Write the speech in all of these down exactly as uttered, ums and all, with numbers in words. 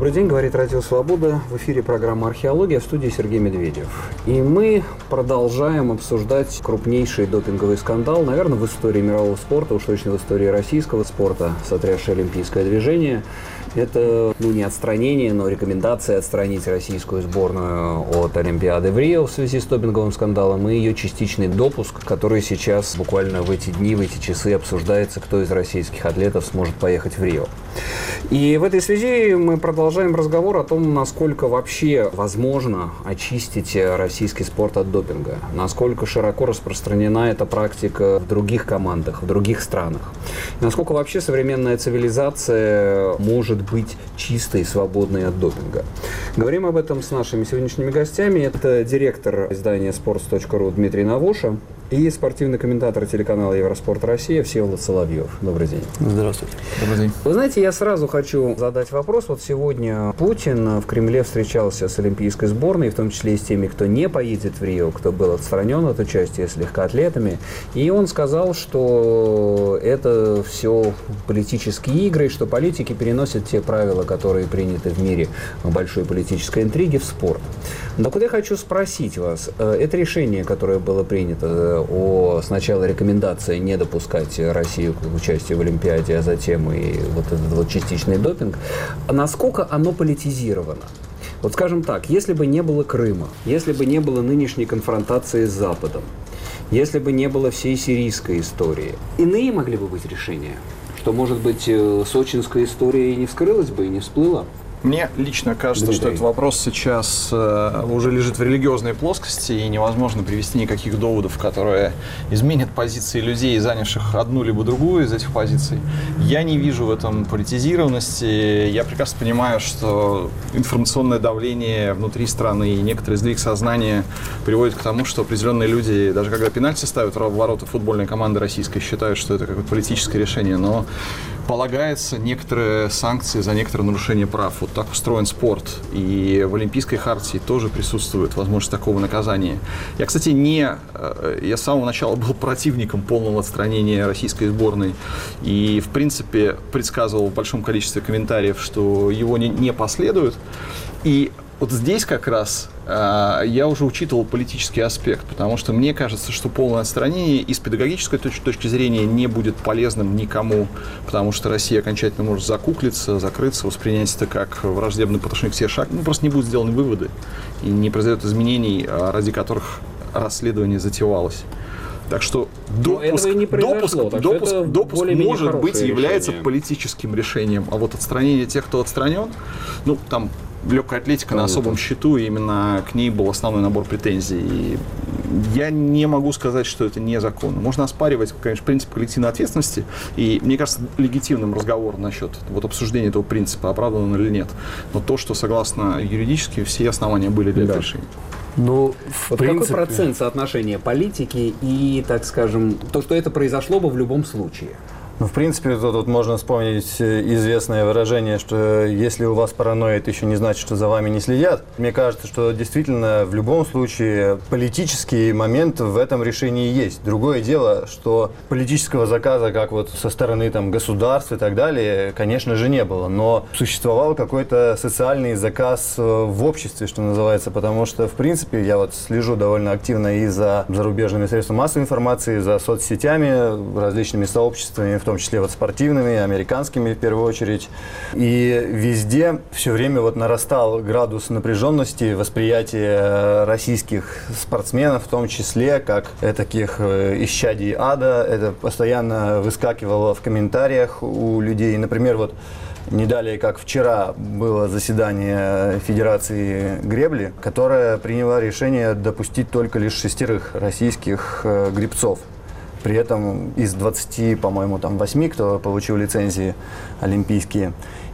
Добрый день, говорит Радио Свобода. В эфире программа «Археология», в студии Сергей Медведев. И мы продолжаем обсуждать крупнейший допинговый скандал, наверное, в истории мирового спорта, уж точно в истории российского спорта, сотрясшее олимпийское движение. Это, ну, не отстранение, но рекомендация отстранить российскую сборную от Олимпиады в Рио в связи с допинговым скандалом и ее частичный допуск, который сейчас буквально в эти дни, в эти часы обсуждается, кто из российских атлетов сможет поехать в Рио. И в этой связи мы продолжаем разговор о том, насколько вообще возможно очистить российский спорт от допинга, насколько широко распространена эта практика в других командах, в других странах, и насколько вообще современная цивилизация может быть чистой и свободной от допинга. Говорим об этом с нашими сегодняшними гостями. Это директор издания sports точка ru Дмитрий Навоша и спортивный комментатор телеканала Евроспорт Россия Всеволод Соловьев. Добрый день. Здравствуйте. Добрый день. Вы знаете, я сразу хочу задать вопрос. Вот сегодня Путин в Кремле встречался с олимпийской сборной, в том числе и с теми, кто не поедет в Рио, кто был отстранен от участия, с легкоатлетами. И он сказал, что это все политические игры, что политики переносят те правила, которые приняты в мире большой политической интриги, в спорт. Но куда я хочу спросить вас, это решение, которое было принято о сначала рекомендации не допускать Россию к участию в Олимпиаде, а затем и вот этот вот частичный допинг, насколько оно политизировано? Вот скажем так, если бы не было Крыма, если бы не было нынешней конфронтации с Западом, если бы не было всей сирийской истории, иные могли бы быть решения? Что, может быть, сочинская история и не вскрылась бы, и не всплыла? Мне лично кажется, Дмитрий. что этот вопрос сейчас э, уже лежит в религиозной плоскости, и невозможно привести никаких доводов, которые изменят позиции людей, занявших одну либо другую из этих позиций. Я не вижу в этом политизированности. Я прекрасно понимаю, что информационное давление внутри страны и некоторые сдвиг сознания приводят к тому, что определенные люди, даже когда пенальти ставят в ворота футбольной команды российской, считают, что это какое-то политическое решение, но полагается некоторые санкции за некоторые нарушения прав. Вот так устроен спорт. И в Олимпийской хартии тоже присутствует возможность такого наказания. Я, кстати, не... Я с самого начала был противником полного отстранения российской сборной. И, в принципе, предсказывал в большом количестве комментариев, что его не, не последует. И вот здесь как раз э, я уже учитывал политический аспект, потому что мне кажется, что полное отстранение и с педагогической точ- точки зрения не будет полезным никому, потому что Россия окончательно может закуклиться, закрыться, воспринять это как враждебный по отношению к себе шаг. Ну, просто не будут сделаны выводы и не произойдет изменений, ради которых расследование затевалось. Так что допуск, не допуск, так допуск, что допуск может быть и является решение. политическим решением, а вот отстранение тех, кто отстранен, ну, там легкая атлетика на особом счету, и именно к ней был основной набор претензий. И я не могу сказать, что это незаконно. Можно оспаривать, конечно, принцип коллективной ответственности, и мне кажется легитимным разговор насчет вот обсуждения этого принципа, оправдан он или нет. Но то, что согласно юридически все основания были для этого решения. Ну, в вот принципе... Какой процент соотношения политики и, так скажем, то, что это произошло бы в любом случае? Ну, в принципе, тут, тут можно вспомнить известное выражение, что если у вас паранойя, это еще не значит, что за вами не следят. Мне кажется, что действительно в любом случае политический момент в этом решении есть. Другое дело, что политического заказа, как вот со стороны там, государств и так далее, конечно же, не было. Но существовал какой-то социальный заказ в обществе, что называется, потому что, в принципе, я вот слежу довольно активно и за зарубежными средствами массовой информации, за соцсетями, различными сообществами, в том числе вот спортивными, американскими в первую очередь. И везде все время вот нарастал градус напряженности, восприятия российских спортсменов, в том числе как таких исчадий ада. Это постоянно выскакивало в комментариях у людей. Например, вот не далее, как вчера, было заседание Федерации гребли, которая приняла решение допустить только лишь шестерых российских гребцов. При этом из двадцати, по-моему, там восьми, кто получил лицензии олимпийские.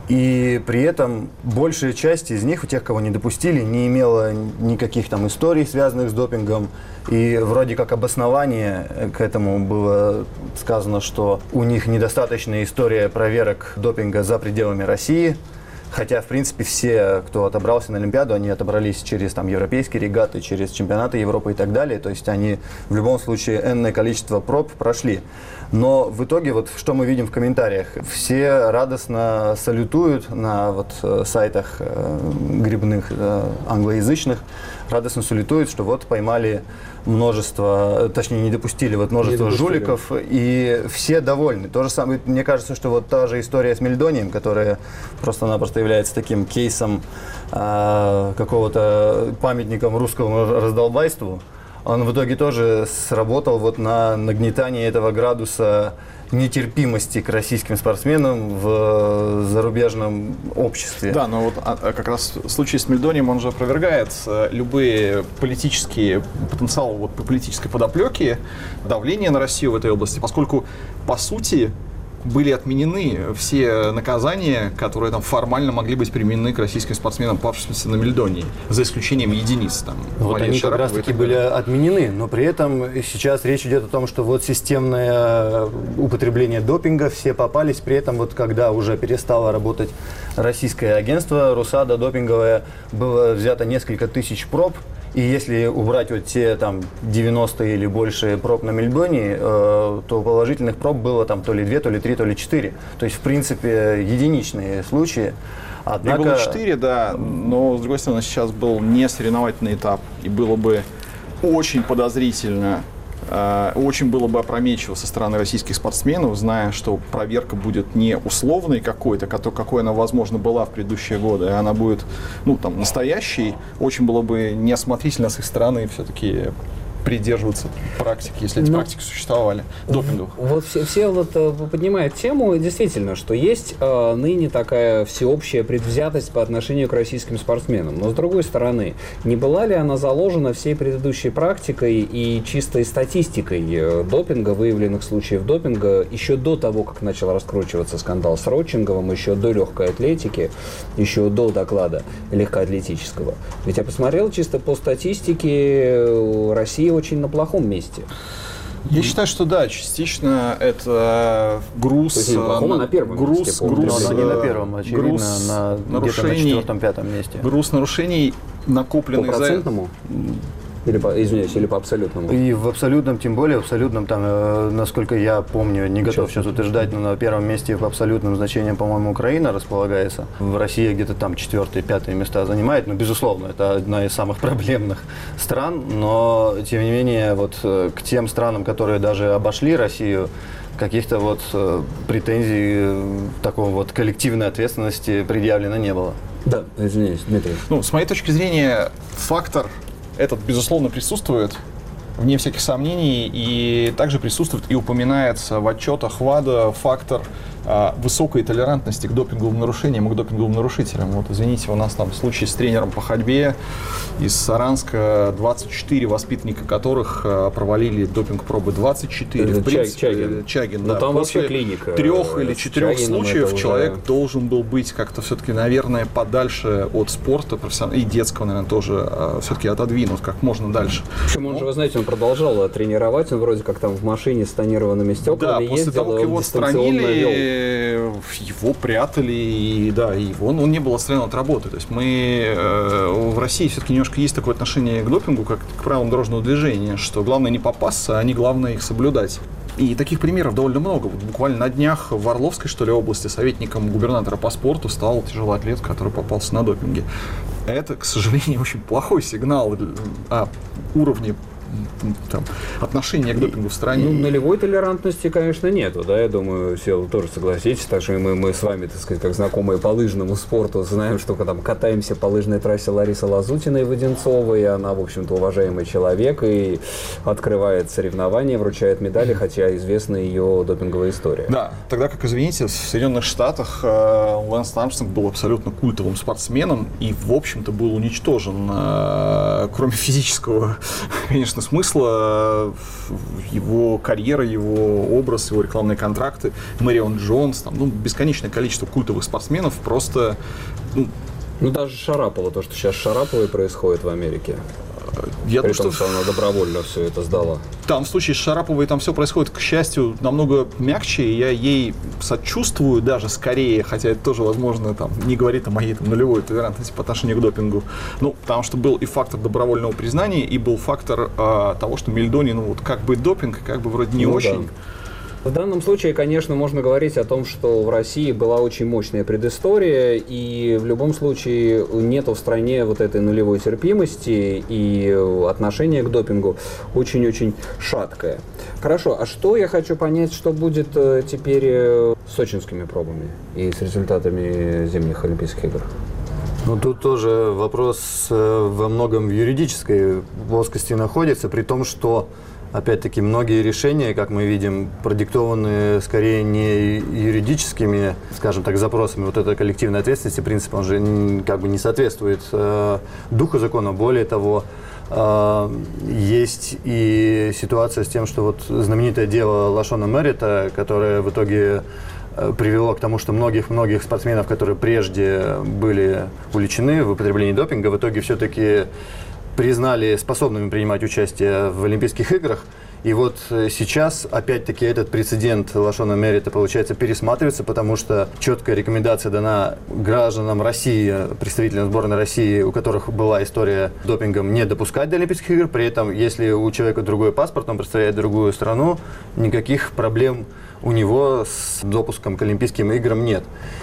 И при этом большая часть из них, у тех, кого не допустили, не имела никаких там историй, связанных с допингом. И вроде как обоснование к этому было сказано, что у них недостаточная история проверок допинга за пределами России. Хотя, в принципе, все, кто отобрался на Олимпиаду, они отобрались через там, европейские регаты, через чемпионаты Европы и так далее. То есть они в любом случае энное количество проб прошли. Но в итоге, вот что мы видим в комментариях, все радостно салютуют на вот, сайтах э, грибных э, англоязычных, радостно салютуют, что вот поймали множество, точнее не допустили вот множество не допустили. жуликов, и все довольны. То же самое, мне кажется, что вот та же история с Мельдонием, которая просто-напросто является таким кейсом э, какого-то памятником русскому раздолбайству, он в итоге тоже сработал вот на нагнетание этого градуса нетерпимости к российским спортсменам в зарубежном обществе. Да, но вот а, как раз в случае с Мельдонием он же опровергает любые политические потенциалы вот, по политической подоплеке, давление на Россию в этой области, поскольку, по сути, были отменены все наказания, которые там формально могли быть применены к российским спортсменам, павшимся на Мельдонии, за исключением единиц. Там, вот Мария они Шарапова как раз таки были отменены, но при этом сейчас речь идет о том, что вот системное употребление допинга, все попались, при этом вот когда уже перестало работать российское агентство, РУСАДА допинговое, было взято несколько тысяч проб. И если убрать вот те там девяносто или больше проб на Мельдонии, э, то положительных проб было там то ли две, то ли три, то ли четыре. То есть, в принципе, единичные случаи. Однако... И было четыре, да, но, с другой стороны, сейчас был не соревновательный этап, и было бы очень подозрительно, э, очень было бы опрометчиво со стороны российских спортсменов, зная, что проверка будет не условной какой-то, какой она, возможно, была в предыдущие годы, а она будет, ну, там, настоящей. Очень было бы неосмотрительно с их стороны все-таки придерживаться практики, если эти Но... практики существовали, допинговых. Вот все, все вот поднимают тему, действительно, что есть э, ныне такая всеобщая предвзятость по отношению к российским спортсменам. Но с другой стороны, не была ли она заложена всей предыдущей практикой и чистой статистикой э, допинга, выявленных случаев допинга, еще до того, как начал раскручиваться скандал с Родченковым, еще до легкой атлетики, еще до доклада легкоатлетического? Ведь я посмотрел чисто по статистике, Россия очень на плохом месте. Я считаю, что да, частично это груз, То есть, на, на первом груз, месте, груз, но не на первом, очевидно, груз на, где-то на четвертом-пятом месте. Груз нарушений, накопленных по процентному? за... Или по, извиняюсь, или по абсолютному? И в абсолютном, тем более в абсолютном, там, э, насколько я помню, не готов сейчас утверждать, но на первом месте по абсолютным значениям, по-моему, Украина располагается. В России где-то там четвертые, пятые места занимает, но, безусловно, это одна из самых проблемных стран, но, тем не менее, вот э, к тем странам, которые даже обошли Россию, каких-то вот э, претензий, э, такого вот коллективной ответственности предъявлено не было. Да, извиняюсь, Дмитрий. Ну, с моей точки зрения, фактор этот, безусловно, присутствует, вне всяких сомнений, и также присутствует и упоминается в отчетах ВАДА фактор а, высокой толерантности к допинговым нарушениям и к допинговым нарушителям. Вот, извините, у нас там случай с тренером по ходьбе из Саранска, двадцать четыре воспитанника которых а, провалили допинг-пробы. двадцать четыре. Это в принципе, Чагин. Чагин, Но да. там После вообще клиника. трех или четырех Чагином случаев уже... человек должен был быть как-то все-таки, наверное, подальше от спорта профессионального и детского, наверное, тоже а, все-таки отодвинут как можно дальше. Причем он же, вы знаете, он продолжал тренировать, он вроде как там в машине с тонированными стеклами да, ездил, после того, как его отстранили, вел. его прятали, и да, и он, он не был отстранен от работы. То есть мы э, в России все-таки немножко есть такое отношение к допингу, как к правилам дорожного движения, что главное не попасться, а не главное их соблюдать. И таких примеров довольно много. Вот буквально на днях в Орловской, что ли, области советником губернатора по спорту стал тяжелый атлет, который попался на допинге. Это, к сожалению, очень плохой сигнал о уровне там, отношения к допингу в стране. Ну, нулевой толерантности, конечно, нету, да, я думаю, все вы тоже согласитесь, так что мы, мы с вами, так сказать, как знакомые по лыжному спорту, знаем, что когда мы катаемся по лыжной трассе Ларисы Лазутиной в Одинцово, и она, в общем-то, уважаемый человек, и открывает соревнования, вручает медали, хотя известна ее допинговая история. Да, тогда как, извините, в Соединенных Штатах э, Лэнс Армстронг был абсолютно культовым спортсменом и, в общем-то, был уничтожен, э, кроме физического, конечно, смысла, его карьера, его образ, его рекламные контракты, Мэрион Джонс, там, ну, бесконечное количество культовых спортсменов просто... Ну, ну даже Шарапова, то, что сейчас с Шараповой происходит в Америке. Я При думаю, том, что что она добровольно все это сдала. там в случае с Шараповой там все происходит, к счастью, намного мягче, и я ей сочувствую даже скорее, хотя это тоже, возможно, там, не говорит о моей там, нулевой толерантности по отношению к допингу. Ну, потому что был и фактор добровольного признания, и был фактор э, того, что Мельдони, ну вот как бы допинг, как бы вроде не Ну, очень. да. В данном случае, конечно, можно говорить о том, что в России была очень мощная предыстория, и в любом случае нет в стране вот этой нулевой терпимости, и отношение к допингу очень-очень шаткое. Хорошо, а что я хочу понять, что будет теперь с сочинскими пробами и с результатами зимних Олимпийских игр? Ну, тут тоже вопрос э, во многом в юридической плоскости находится, при том, что опять-таки, многие решения, как мы видим, продиктованы скорее не юридическими, скажем так, запросами. Вот эта коллективная ответственность, принцип, он же как бы не соответствует э, духу закона. Более того, э, есть и ситуация с тем, что вот знаменитое дело Лашона Меррита, которое в итоге привело к тому, что многих-многих спортсменов, которые прежде были уличены в употреблении допинга, в итоге все-таки признали способными принимать участие в Олимпийских играх. И вот сейчас, опять-таки, этот прецедент Лашона Меррита, получается, пересматривается, потому что четкая рекомендация дана гражданам России, представителям сборной России, у которых была история с допингом, не допускать до Олимпийских игр. При этом, если у человека другой паспорт, он представляет другую страну, никаких проблем у него с допуском к Олимпийским играм нет.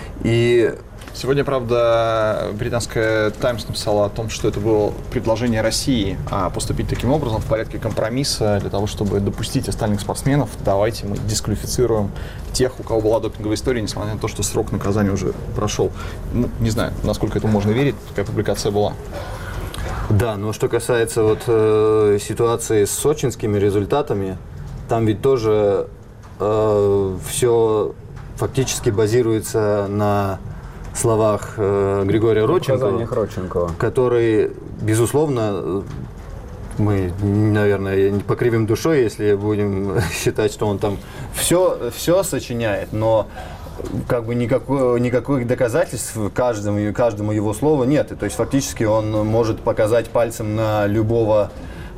И Сегодня, правда, британская «Таймс» написала о том, что это было предложение России поступить таким образом в порядке компромисса для того, чтобы допустить остальных спортсменов. Давайте мы дисквалифицируем тех, у кого была допинговая история, несмотря на то, что срок наказания уже прошел. Ну, не знаю, насколько этому можно верить, такая публикация была. Да, но что касается вот э, ситуации с сочинскими результатами, там ведь тоже э, все фактически базируется на словах э, Григория Родченкова, Родченкова, который, безусловно, мы, наверное, покривим душой, если будем считать, что он там все, все сочиняет, но как бы никакой, никаких доказательств каждому, каждому его слову нет. И, то есть фактически он может показать пальцем на любого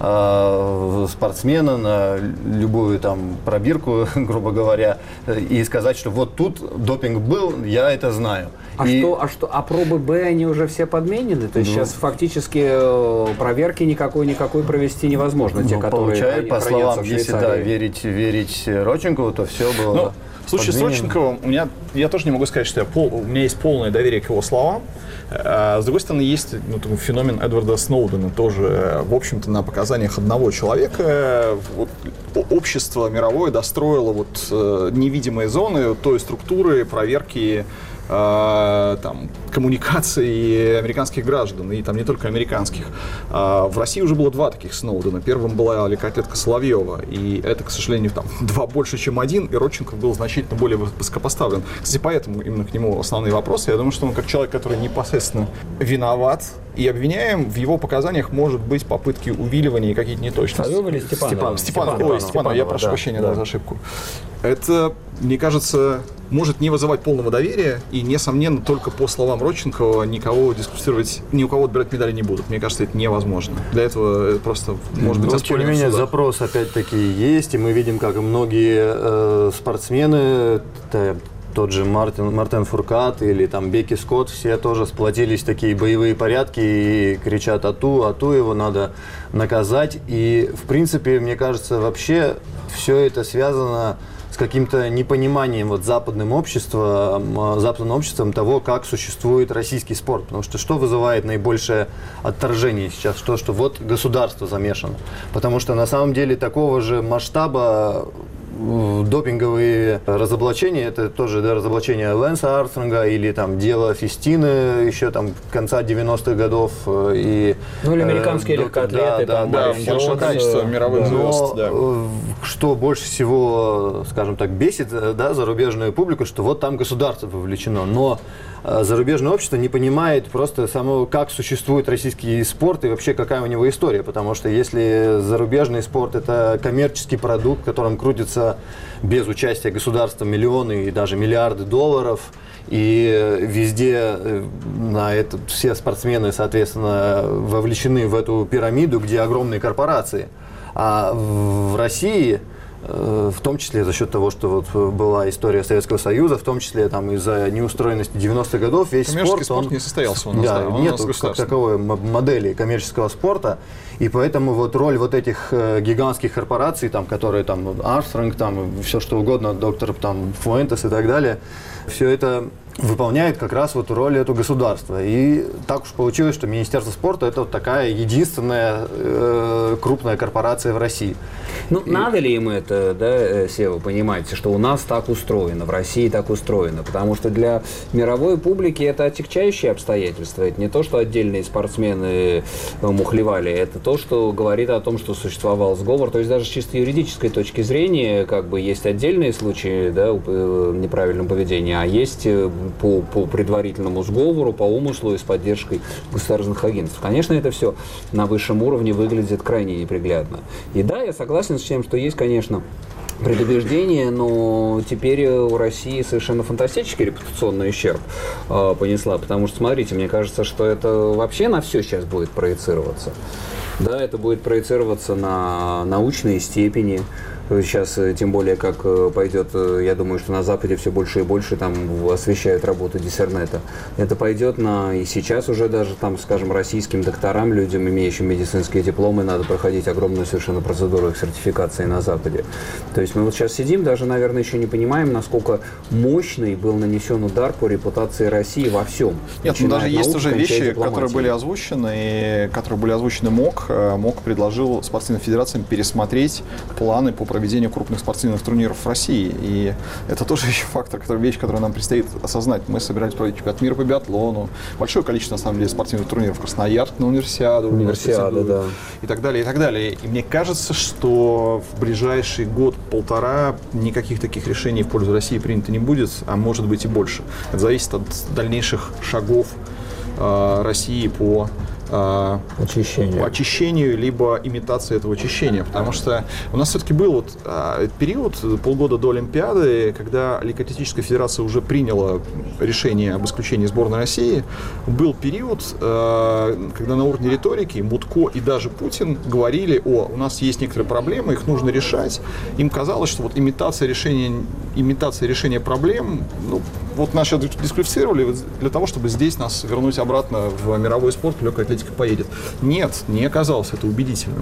э, спортсмена, на любую там пробирку, грубо говоря, и сказать, что вот тут допинг был, я это знаю. А, и... что, а что, а пробы Б, они уже все подменены? То есть ну, сейчас фактически проверки никакой-никакой провести невозможно, те, ну, которые получают, по словам, если да, верить, верить Родченкову, то все было... Ну, в случае с Родченковым у меня, я тоже не могу сказать, что я пол, у меня есть полное доверие к его словам. А, с другой стороны, есть ну, феномен Эдварда Сноудена, тоже, в общем-то, на показаниях одного человека вот, общество мировое достроило вот, невидимые зоны той структуры проверки там, коммуникации американских граждан, и там не только американских. В России уже было два таких Сноудена. Первым была легкоатлетка Соловьева, и это, к сожалению, там, два больше, чем один, и Родченков был значительно более высокопоставлен. Кстати, поэтому именно к нему основные вопросы. Я думаю, что он как человек, который непосредственно виноват, и обвиняем, в его показаниях может быть попытки увиливания и какие-то неточности. Соловьева или Степанова? Степанова. Степанова. Ой, Степанова, я прошу да, прощения да. да, за ошибку. Это, мне кажется, может не вызывать полного доверия, и, несомненно, только по словам Родченкова никого дискуссировать, ни у кого отбирать медали не будут. Мне кажется, это невозможно. Для этого это просто может быть Но, тем не менее, запрос опять-таки есть, и мы видим, как и многие э, спортсмены, та, тот же Мартин, Мартен Фуркат или там Бекки Скотт, все тоже сплотились в такие боевые порядки и кричат «Ату, Ату, его надо наказать». И, в принципе, мне кажется, вообще все это связано с каким-то непониманием вот западным обществом, западным обществом того, как существует российский спорт. Потому что что вызывает наибольшее отторжение сейчас? То, что вот государство замешано. Потому что на самом деле такого же масштаба допинговые разоблачения, это тоже да, разоблачение Лэнса Армстронга или там дело Фестины еще там конца девяностых годов. И, ну или американские э, легкоатлеты, да, там, да, да, большое количество мировых звезд. Да. Что больше всего, скажем так, бесит да, зарубежную публику, что вот там государство вовлечено, но зарубежное общество не понимает просто самого, как существует российский спорт и вообще какая у него история, потому что если зарубежный спорт это коммерческий продукт, в котором крутится это без участия государства миллионы и даже миллиарды долларов. И везде на это, все спортсмены, соответственно, вовлечены в эту пирамиду, где огромные корпорации. А в России, в том числе за счет того, что вот была история Советского Союза, в том числе там, из-за неустроенности девяностых годов, весь коммерческий спорт, спорт он, не состоялся у нас. Да, Да, нет как таковой модели коммерческого спорта. И поэтому вот роль вот этих э, гигантских корпораций, там, которые там Армстронг, там, все что угодно, доктор там, Фуэнтес и так далее, все это выполняет как раз вот роль этого государства. И так уж получилось, что Министерство спорта – это вот такая единственная э, крупная корпорация в России. Ну, и... надо ли им это, да, Сева, понимаете, что у нас так устроено, в России так устроено? Потому что для мировой публики это отягчающие обстоятельства. Это не то, что отдельные спортсмены мухлевали, это то, что говорит о том, что существовал сговор. То есть даже с чисто юридической точки зрения, как бы есть отдельные случаи, да, неправильного поведения, а есть по, по предварительному сговору, по умыслу и с поддержкой государственных агентств. Конечно, это все на высшем уровне выглядит крайне неприглядно. И да, я согласен с тем, что есть, конечно, предубеждение, но теперь у России совершенно фантастический репутационный ущерб э, понесла, потому что, смотрите, мне кажется, что это вообще на все сейчас будет проецироваться. Да, это будет проецироваться на научные степени. Сейчас, тем более, как пойдет, я думаю, что на Западе все больше и больше там освещают работу диссернета. Это пойдет на, и сейчас уже даже там, скажем, российским докторам, людям, имеющим медицинские дипломы, надо проходить огромную совершенно процедуру их сертификации на Западе. То есть мы вот сейчас сидим, даже, наверное, еще не понимаем, насколько мощный был нанесен удар по репутации России во всем. Нет, ну даже есть уже вещи, которые были озвучены, и которые были озвучены МОК. МОК предложил спортивным федерациям пересмотреть планы по проведению крупных спортивных турниров в России. И это тоже еще фактор, который, вещь, которую нам предстоит осознать. Мы собирались проводить чемпионат мира по биатлону, большое количество, на самом деле, спортивных турниров. Красноярск на универсиаду. Универсиада, да. И так далее, и так далее. И мне кажется, что в ближайший год-полтора никаких таких решений в пользу России принято не будет, а может быть и больше. Это зависит от дальнейших шагов э, России по Очищению. очищению, либо имитации этого очищения. Потому что у нас все-таки был вот, а, период, полгода до Олимпиады, когда Легкоатлетическая федерация уже приняла решение об исключении сборной России. Был период, а, когда на уровне риторики Мутко и даже Путин говорили: о, у нас есть некоторые проблемы, их нужно решать. Им казалось, что вот имитация решения, имитация решения проблем, ну, вот нас сейчас дисквалифицировали для того, чтобы здесь нас вернуть обратно в мировой спорт, легкая атлетика поедет. Нет, не оказалось это убедительным.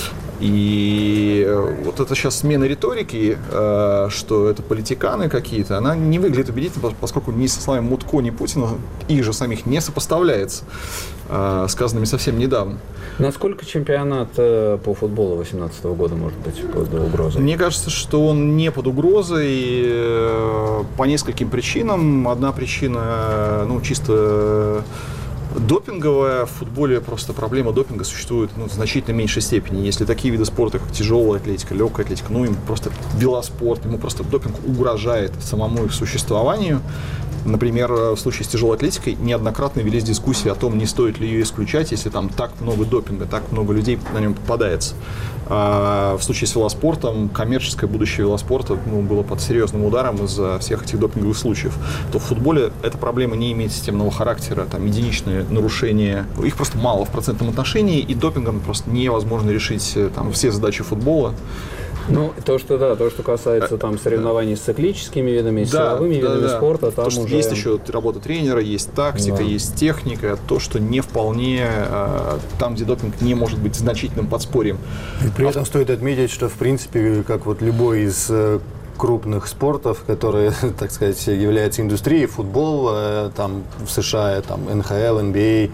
И вот эта сейчас смена риторики, что это политиканы какие-то, она не выглядит убедительно, поскольку ни со словами Мутко, ни Путина, их же самих не сопоставляется, сказанными совсем недавно. Насколько чемпионат по футболу две тысячи восемнадцатого года может быть под угрозой? Мне кажется, что он не под угрозой по нескольким причинам. Одна причина, ну, чисто допинговая. В футболе просто проблема допинга существует, ну, в значительно меньшей степени. Если такие виды спорта, как тяжелая атлетика, легкая атлетика, ну, им просто велоспорт, ему просто допинг угрожает самому их существованию. Например, в случае с тяжелой атлетикой неоднократно велись дискуссии о том, не стоит ли ее исключать, если там так много допинга, так много людей на нем попадается. А в случае с велоспортом, коммерческое будущее велоспорта, ну, было под серьезным ударом из-за всех этих допинговых случаев. То в футболе эта проблема не имеет системного характера, там единичные нарушения, их просто мало в процентном отношении, и допингом просто невозможно решить там все задачи футбола. Ну, то, что да, то, что касается там соревнований с циклическими видами, с да, силовыми да, видами да. спорта, там то, уже... Есть еще работа тренера, есть тактика, да. Есть техника, то, что не вполне э, там, где допинг не может быть значительным подспорьем. И при этом а... стоит отметить, что в принципе, как вот любой из крупных спортов, которые, так сказать, являются индустрией, футбол, там в США, там эн ха эл, эн би эй,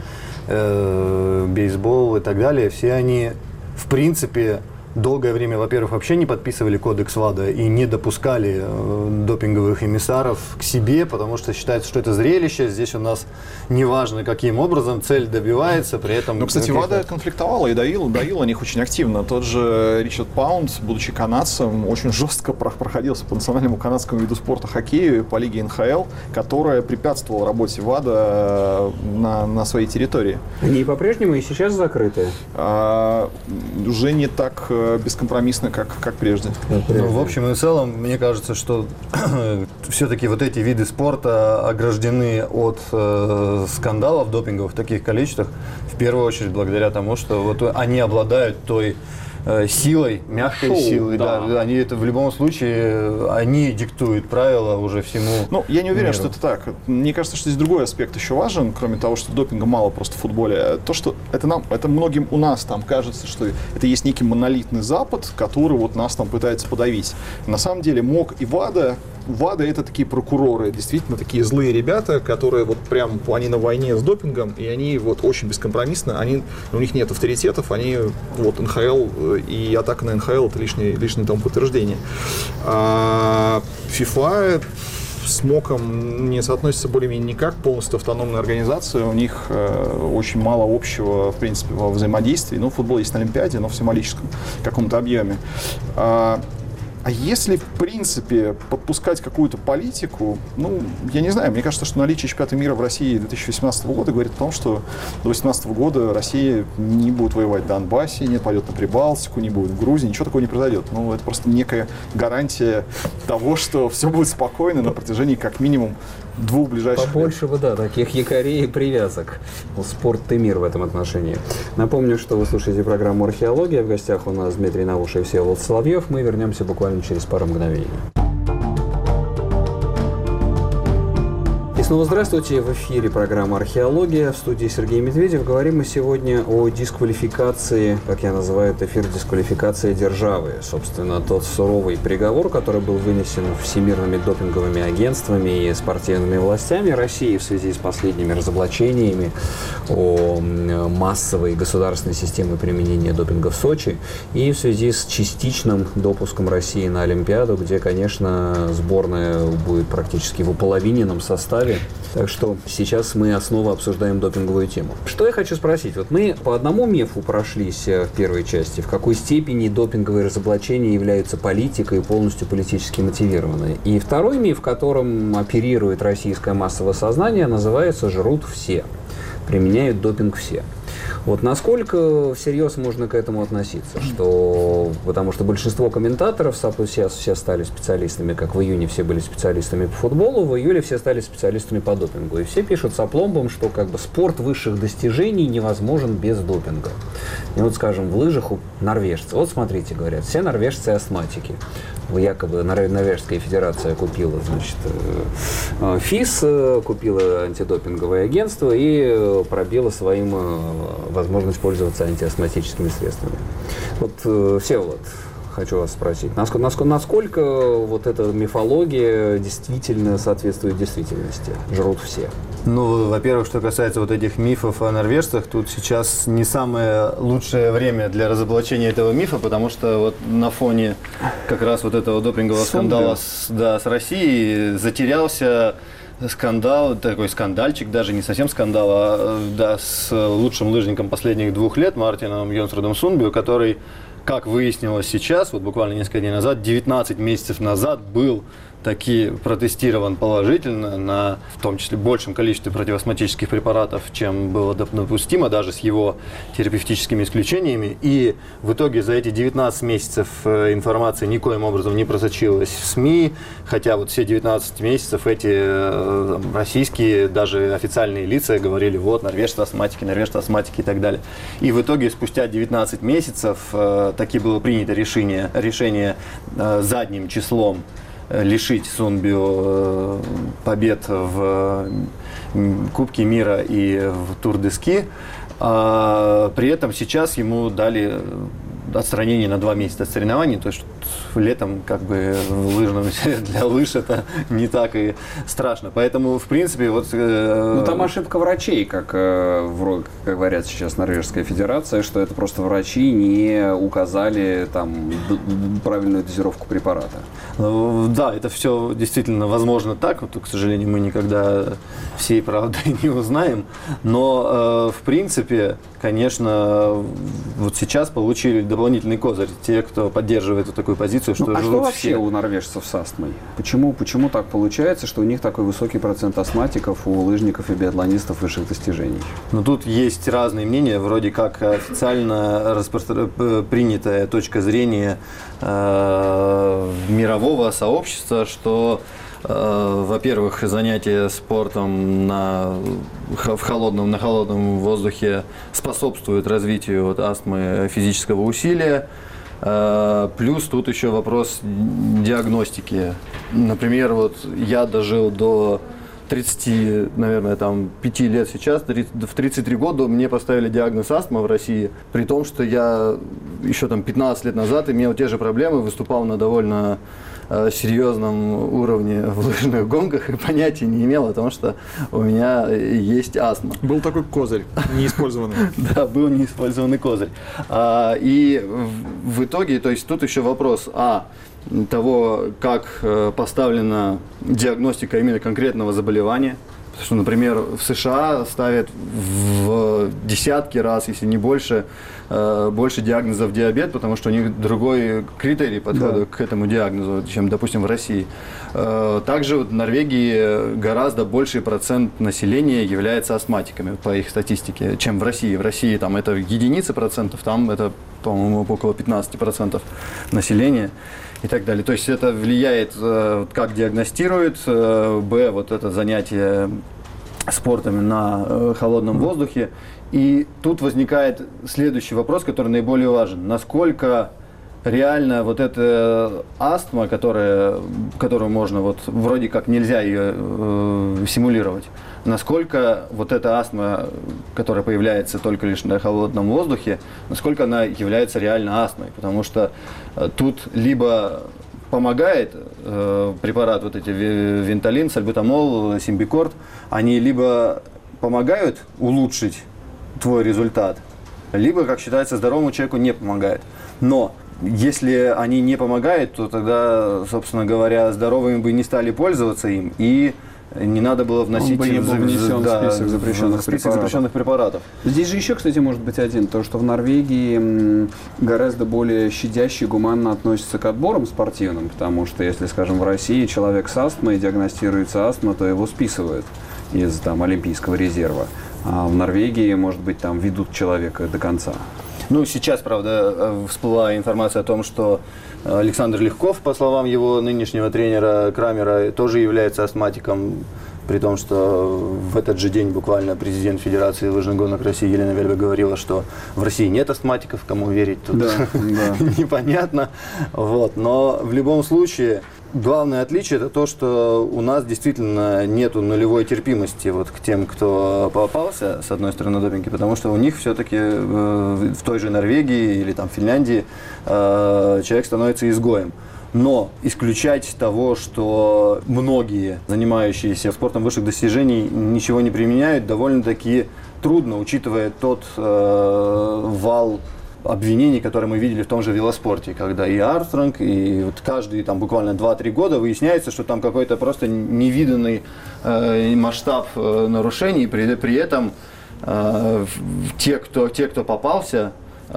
э, бейсбол и так далее, все они в принципе долгое время, во-первых, вообще не подписывали кодекс ВАДА и не допускали э, допинговых эмиссаров к себе, потому что считается, что это зрелище. Здесь у нас неважно, каким образом цель добивается, при этом... Ну, кстати, ВАДА конфликтовала и давила, давила на них очень активно. Тот же Ричард Паунд, будучи канадцем, очень жестко проходился по национальному канадскому виду спорта хоккею по лиге эн ха эл, которая препятствовала работе ВАДА на, на своей территории. Они по-прежнему и сейчас закрыты? А, уже не так... э, бескомпромиссно, как, как прежде. Ну, в общем и целом, мне кажется, что все-таки вот эти виды спорта ограждены от э, скандалов допинговых в таких количествах, в первую очередь благодаря тому, что вот они обладают той силой, мягкой Шоу, силой, да. да. Они это в любом случае, они диктуют правила уже всему. Ну, я не уверен, миру. что это так. Мне кажется, что здесь другой аспект еще важен, кроме того, что допинга мало просто в футболе. То, что это нам, это многим у нас там кажется, что это есть некий монолитный Запад, который вот нас там пытается подавить. На самом деле МОК и ВАДА, ВАДА это такие прокуроры, действительно такие злые ребята, которые вот прям, они на войне с допингом, и они вот очень бескомпромиссно, они, у них нет авторитетов, они вот эн ха эл и атака на эн ха эл это лишнее, лишнее тому подтверждение. А ФИФА с МОКом не соотносится более-менее никак, полностью автономная организация, у них э, очень мало общего, в принципе, во взаимодействии. Ну, футбол есть на Олимпиаде, но в символическом каком-то объеме. А, А если, в принципе, подпускать какую-то политику, ну, я не знаю, мне кажется, что наличие чемпионата мира в России две тысячи восемнадцатого года говорит о том, что до две тысячи восемнадцатого года Россия не будет воевать в Донбассе, не пойдет на Прибалтику, не будет в Грузии, ничего такого не произойдет. Ну, это просто некая гарантия того, что все будет спокойно на протяжении как минимум двух ближайших Побольше бы, да, таких якорей и привязок. Спорт и мир в этом отношении. Напомню, что вы слушаете программу «Археология». В гостях у нас Дмитрий Навуша и Всеволод Соловьев. Мы вернемся буквально через пару мгновений. И снова здравствуйте. В эфире программа «Археология». В студии Сергей Медведев. Говорим мы сегодня о дисквалификации, как я называю это, эфир дисквалификации державы. Собственно, тот суровый приговор, который был вынесен всемирными допинговыми агентствами и спортивными властями России в связи с последними разоблачениями о массовой государственной системе применения допинга в Сочи и в связи с частичным допуском России на Олимпиаду, где, конечно, сборная будет практически в уполовиненном составе. Так что сейчас мы снова обсуждаем допинговую тему. Что я хочу спросить? Вот мы по одному мифу прошлись в первой части. В какой степени допинговые разоблачения являются политикой и полностью политически мотивированы? И второй миф, которым оперирует российское массовое сознание, называется «жрут все». Применяют допинг все. Вот насколько всерьез можно к этому относиться? Что, потому что большинство комментаторов сейчас все стали специалистами, как в июне все были специалистами по футболу, в июле все стали специалистами по допингу. И все пишут с опломбом, что как бы спорт высших достижений невозможен без допинга. И вот, скажем, в лыжах у норвежцев. Вот смотрите, говорят, все норвежцы астматики. Якобы Норвежская федерация купила, значит, ФИС, купила антидопинговое агентство и пробила своим возможность пользоваться антиастматическими средствами. Вот, Всеволод, хочу вас спросить, насколько, насколько, насколько вот эта мифология действительно соответствует действительности? Жрут все. Ну, во-первых, что касается вот этих мифов о норвежцах, тут сейчас не самое лучшее время для разоблачения этого мифа, потому что вот на фоне как раз вот этого допингового скандала с, да, с Россией затерялся скандал, такой скандальчик, даже не совсем скандал, а да, с лучшим лыжником последних двух лет Мартином Йонсрудом Сунбю, который, как выяснилось сейчас, вот буквально несколько дней назад, девятнадцать месяцев назад был таки протестирован положительно на, в том числе, большем количестве противоастматических препаратов, чем было допустимо, даже с его терапевтическими исключениями. И в итоге за эти девятнадцать месяцев информация никоим образом не просочилась в СМИ, хотя вот все девятнадцать месяцев эти российские, даже официальные лица говорили, вот, норвежцы астматики, норвежцы астматики и так далее. И в итоге спустя девятнадцать месяцев таки было принято решение, решение задним числом лишить Сунбю побед в Кубке мира и в Тур-де-Ски. А при этом сейчас ему дали отстранение на два месяца от соревнований, то есть летом как бы лыжным для лыж это не так и страшно. Поэтому, в принципе, вот... Ну, там ошибка врачей, как, как говорят сейчас Норвежская федерация, что это просто врачи не указали там правильную дозировку препарата. Да, это все действительно возможно так, вот, к сожалению, мы никогда всей правды не узнаем, но, в принципе, конечно, вот сейчас получили дополнительный козырь. Те, кто поддерживает вот такую позицию, что ну, а живут что вообще все. у норвежцев с астмой? Почему, почему так получается, что у них такой высокий процент астматиков, у лыжников и биатлонистов высших достижений? Ну, тут есть разные мнения. Вроде как официально распро... принятая точка зрения э, мирового сообщества, что во-первых, занятия спортом на, в холодном, на холодном воздухе способствуют развитию вот, астмы физического усилия. Плюс тут еще вопрос диагностики. Например, вот я дожил до тридцати, наверное, там, пяти лет сейчас, в тридцать три года мне поставили диагноз астма в России, при том, что я еще там пятнадцать лет назад имел те же проблемы, выступал на довольно э, серьезном уровне в лыжных гонках и понятия не имел о том, что у меня есть астма. Был такой козырь, неиспользованный. Да, был неиспользованный козырь. И в итоге, то есть тут еще вопрос, а, того, как поставлена диагностика именно конкретного заболевания. Потому что, например, в США ставят в десятки раз, если не больше, больше диагнозов диабет, потому что у них другой критерий подхода да. к этому диагнозу, чем, допустим, в России. Также в Норвегии гораздо больший процент населения является астматиками, по их статистике, чем в России. В России там это единицы процентов, там это, по-моему, около пятнадцати процентов населения. И так далее. То есть это влияет, как диагностируют, б, вот это занятие спортом на холодном воздухе. И тут возникает следующий вопрос, который наиболее важен. Насколько реально вот эта астма, которая, которую можно, вот вроде как нельзя ее э, симулировать, насколько вот эта астма, которая появляется только лишь на холодном воздухе, насколько она является реально астмой, потому что э, тут либо помогает э, препарат, вот эти Вентолин, сальбутамол, симбикорт, они либо помогают улучшить твой результат, либо, как считается, здоровому человеку не помогает. Но если они не помогают, то тогда, собственно говоря, здоровыми бы не стали пользоваться им, и не надо было вносить Он бы не был внесен да, в список запрещенных, в список препаратов. запрещенных препаратов. Здесь же еще, кстати, может быть один, то, что в Норвегии гораздо более щадяще и гуманно относятся к отборам спортивным, потому что, если, скажем, в России человек с астмой, диагностируется астма, то его списывают из там, олимпийского резерва. А в Норвегии, может быть, там ведут человека до конца. Ну, сейчас, правда, всплыла информация о том, что Александр Легков, по словам его нынешнего тренера Крамера, тоже является астматиком, при том, что в этот же день буквально президент Федерации лыжных гонок России Елена Вельбе говорила, что в России нет астматиков, кому верить тут да, да. непонятно. Вот. Но в любом случае, главное отличие – это то, что у нас действительно нету нулевой терпимости вот к тем, кто попался, с одной стороны, на допинге, потому что у них все-таки э, в той же Норвегии или там Финляндии э, человек становится изгоем. Но исключать того, что многие, занимающиеся спортом высших достижений, ничего не применяют, довольно-таки трудно, учитывая тот э, вал обвинений, которые мы видели в том же велоспорте, когда и Армстронг, и вот каждые там буквально два-три года выясняется, что там какой-то просто невиданный э, масштаб э, нарушений, при, при этом э, те, кто, те, кто попался,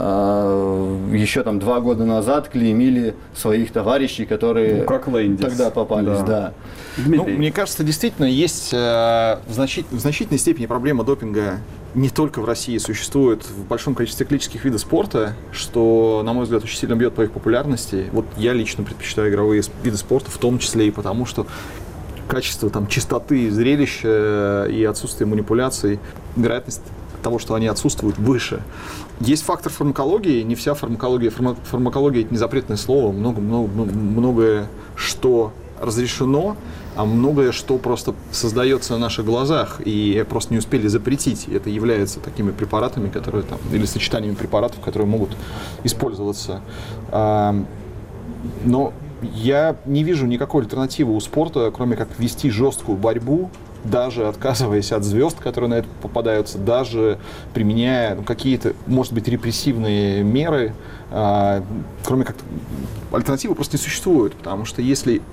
еще там два года назад клеймили своих товарищей, которые ну, как Лэндис. Тогда попались, да. да. Ну, мне кажется, действительно есть э, в, значит, в значительной степени проблема допинга не только в России, существует в большом количестве циклических видов спорта, что, на мой взгляд, очень сильно бьет по их популярности. Вот я лично предпочитаю игровые виды спорта, в том числе и потому, что качество там, чистоты зрелища и отсутствие манипуляций, вероятность того, что они отсутствуют, выше. Есть фактор фармакологии, не вся фармакология. Фарма, фармакология – это не запретное слово. Много, много, многое, что разрешено, а многое, что просто создается на наших глазах и просто не успели запретить. Это является такими препаратами, которые там, или сочетаниями препаратов, которые могут использоваться. Но я не вижу никакой альтернативы у спорта, кроме как вести жесткую борьбу, даже отказываясь от звезд, которые на это попадаются, даже применяя ну, какие-то, может быть, репрессивные меры, а, кроме как альтернативы просто не существует, потому что если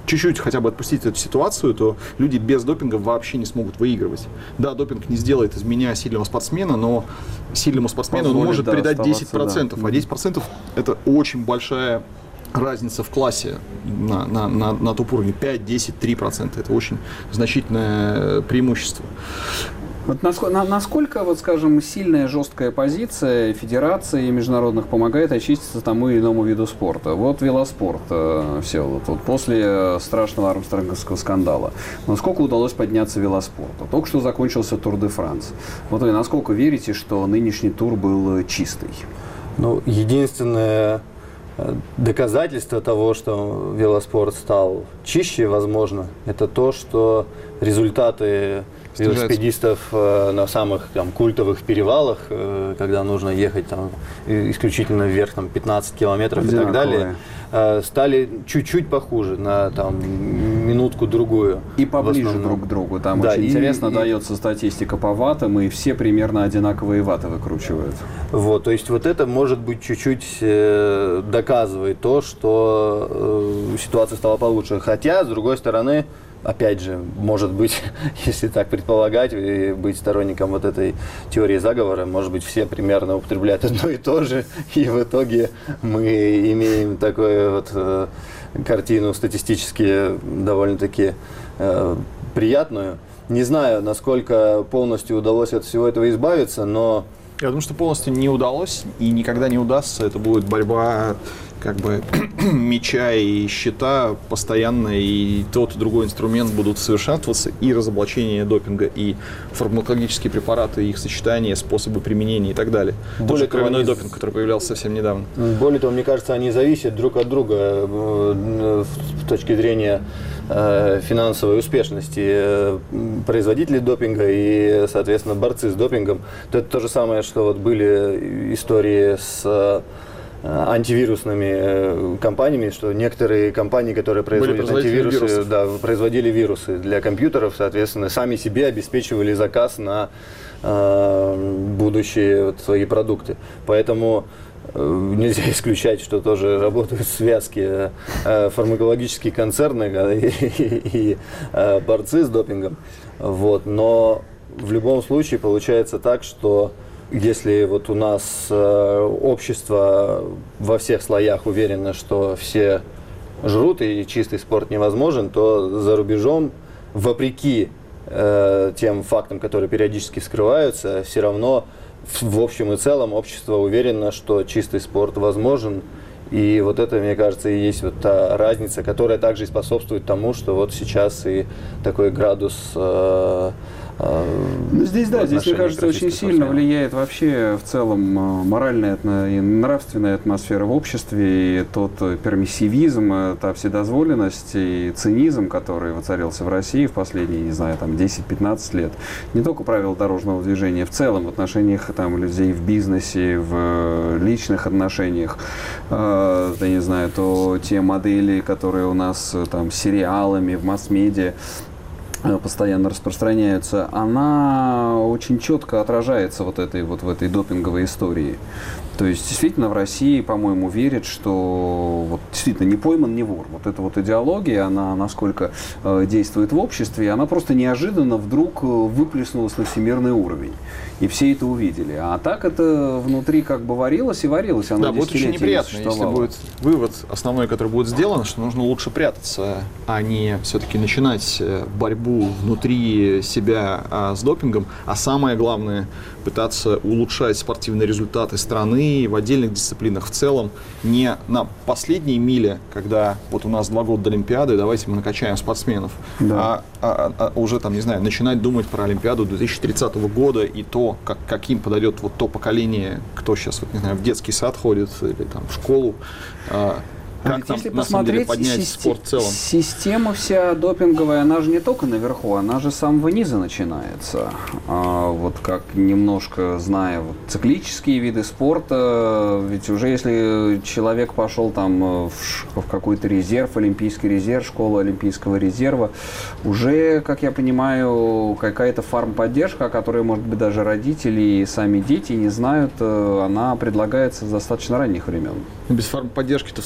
чуть-чуть хотя бы отпустить эту ситуацию, то люди без допинга вообще не смогут выигрывать. Да, допинг не сделает из меня сильного спортсмена, но сильному спортсмену Позволит, он может да, придать десять процентов, да. А десять процентов это очень большая разница в классе на, на, на, на топ уровне. пять, десять, три процента. Это очень значительное преимущество. Вот насколько, насколько, вот, скажем, сильная жесткая позиция федерации международных помогает очиститься тому или иному виду спорта? Вот велоспорт, э, все, вот, вот после страшного армстронговского скандала. Насколько удалось подняться велоспорту? Только что закончился Тур де Франс. Вот вы насколько верите, что нынешний тур был чистый? Ну, единственное доказательство того, что велоспорт стал чище, возможно, это то, что результаты велосипедистов э, на самых там, культовых перевалах, э, когда нужно ехать там, исключительно вверх там, пятнадцать километров и так далее, э, стали чуть-чуть похуже на там, минутку-другую. И поближе друг к другу. Там да, очень и, интересно и, дается статистика по ваттам, и все примерно одинаковые ватты выкручивают. Вот, то есть вот это, может быть, чуть-чуть э, доказывает то, что э, ситуация стала получше. Хотя, с другой стороны, опять же, может быть, если так предполагать и быть сторонником вот этой теории заговора, может быть, все примерно употребляют одно и то же, и в итоге мы имеем такую вот э, картину статистически довольно-таки э, приятную. Не знаю, насколько полностью удалось от всего этого избавиться, но... Я думаю, что полностью не удалось и никогда не удастся. Это будет борьба как бы меча и щита постоянно, и тот и другой инструмент будут совершенствоваться, и разоблачение допинга, и фармакологические препараты, их сочетание, способы применения и так далее. Более того, кровяной допинг, который появлялся совсем недавно. Более того, мне кажется, они зависят друг от друга с точки зрения финансовой успешности производителей допинга и, соответственно, борцы с допингом. Это то же самое, что вот были истории с антивирусными компаниями, что некоторые компании, которые производят антивирусы, да, производили вирусы для компьютеров, соответственно, сами себе обеспечивали заказ на э, будущие вот, свои продукты. Поэтому э, нельзя исключать, что тоже работают связки э, фармакологические концерны и, и, и э, борцы с допингом. Вот. Но в любом случае получается так, что если вот у нас э, общество во всех слоях уверено, что все жрут и чистый спорт невозможен, то за рубежом, вопреки э, тем фактам, которые периодически скрываются, все равно в, в общем и целом общество уверено, что чистый спорт возможен. И вот это, мне кажется, и есть вот та разница, которая также и способствует тому, что вот сейчас и такой градус э, Ну, здесь, да, здесь, мне кажется, очень сильно влияет вообще в целом моральная и нравственная атмосфера в обществе, и тот пермиссивизм, та вседозволенность и цинизм, который воцарился в России в последние, не знаю, там десять-пятнадцать лет. Не только правила дорожного движения, в целом в отношениях там, людей в бизнесе, в личных отношениях, э, я не знаю, то те модели, которые у нас там сериалами, в масс-медиа, постоянно распространяются, она очень четко отражается вот этой вот в этой допинговой истории. То есть действительно в России, по-моему, верят, что вот, действительно не пойман, не вор. Вот эта вот идеология, она насколько э, действует в обществе, она просто неожиданно вдруг выплеснулась на всемирный уровень. И все это увидели. А так это внутри как бы варилось и варилось. Оно да, будет очень неприятно, если будет вывод основной, который будет сделан, что нужно лучше прятаться, а не все-таки начинать борьбу внутри себя а, с допингом. А самое главное, пытаться улучшать спортивные результаты страны в отдельных дисциплинах в целом. Не на последней миле, когда вот у нас два года до Олимпиады, давайте мы накачаем спортсменов, да. а, а, а уже там, не знаю, начинать думать про Олимпиаду две тысячи тридцатого года и то, как, каким подойдет вот то поколение, кто сейчас, вот, не знаю, в детский сад ходит или там в школу. Как там, если на самом деле, поднять систем, спорт в целом? Система вся допинговая, она же не только наверху, она же с самого низа начинается. А, вот как немножко зная вот, циклические виды спорта, ведь уже если человек пошел там в, в какой-то резерв, олимпийский резерв, школа олимпийского резерва, уже, как я понимаю, какая-то фармподдержка, о которой, может быть, даже родители и сами дети не знают, она предлагается с достаточно ранних времен. Без фармподдержки-то в целом никуда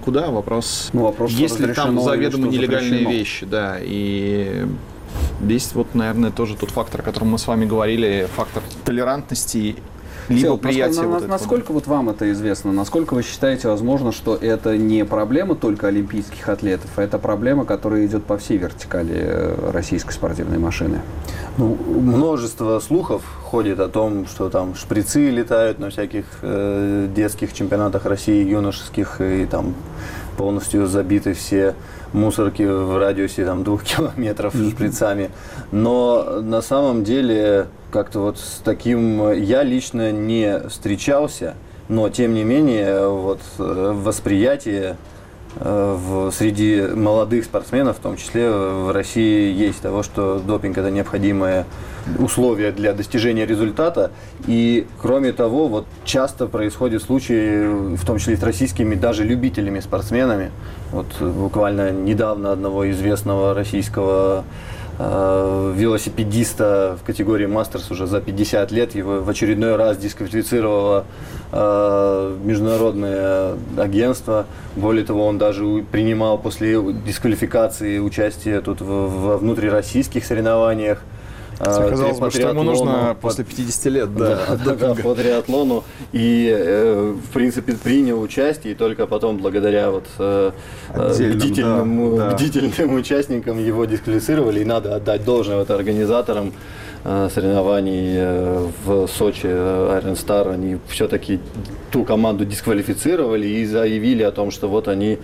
никуда. Вопрос, ну, вопрос есть ли там заведомо нелегальные запрещено. вещи. Да, и здесь вот, наверное, тоже тот фактор, о котором мы с вами говорили, фактор толерантности, либо Все, приятия. Насколько, вот насколько вот вам это известно? Насколько вы считаете возможно, что это не проблема только олимпийских атлетов, а это проблема, которая идет по всей вертикали российской спортивной машины? Ну, множество слухов ходит о том, что там шприцы летают на всяких э, детских чемпионатах России, юношеских, и там полностью забиты все мусорки в радиусе там, двух километров шприцами. Но на самом деле как-то вот с таким я лично не встречался, но тем не менее вот восприятие в, среди молодых спортсменов, в том числе в России, есть того, что допинг – это необходимое условие для достижения результата. И, кроме того, вот часто происходят случаи, в том числе и с российскими даже любителями спортсменами. Вот буквально недавно одного известного российского э, велосипедиста в категории мастерс уже за пятьдесят лет его в очередной раз дисквалифицировало э, международное агентство. Более того, он даже принимал после дисквалификации участие тут в, во внутрироссийских соревнованиях. Казалось бы, что ему нужно по, после пятидесяти лет, да, да, да, по триатлону. И, э, в принципе, принял участие, и только потом, благодаря вот, э, бдительным, да, бдительным да. участникам его дисквалифицировали. И надо отдать должное вот, организаторам э, соревнований э, в Сочи, Iron Star. Они все-таки ту команду дисквалифицировали и заявили о том, что вот они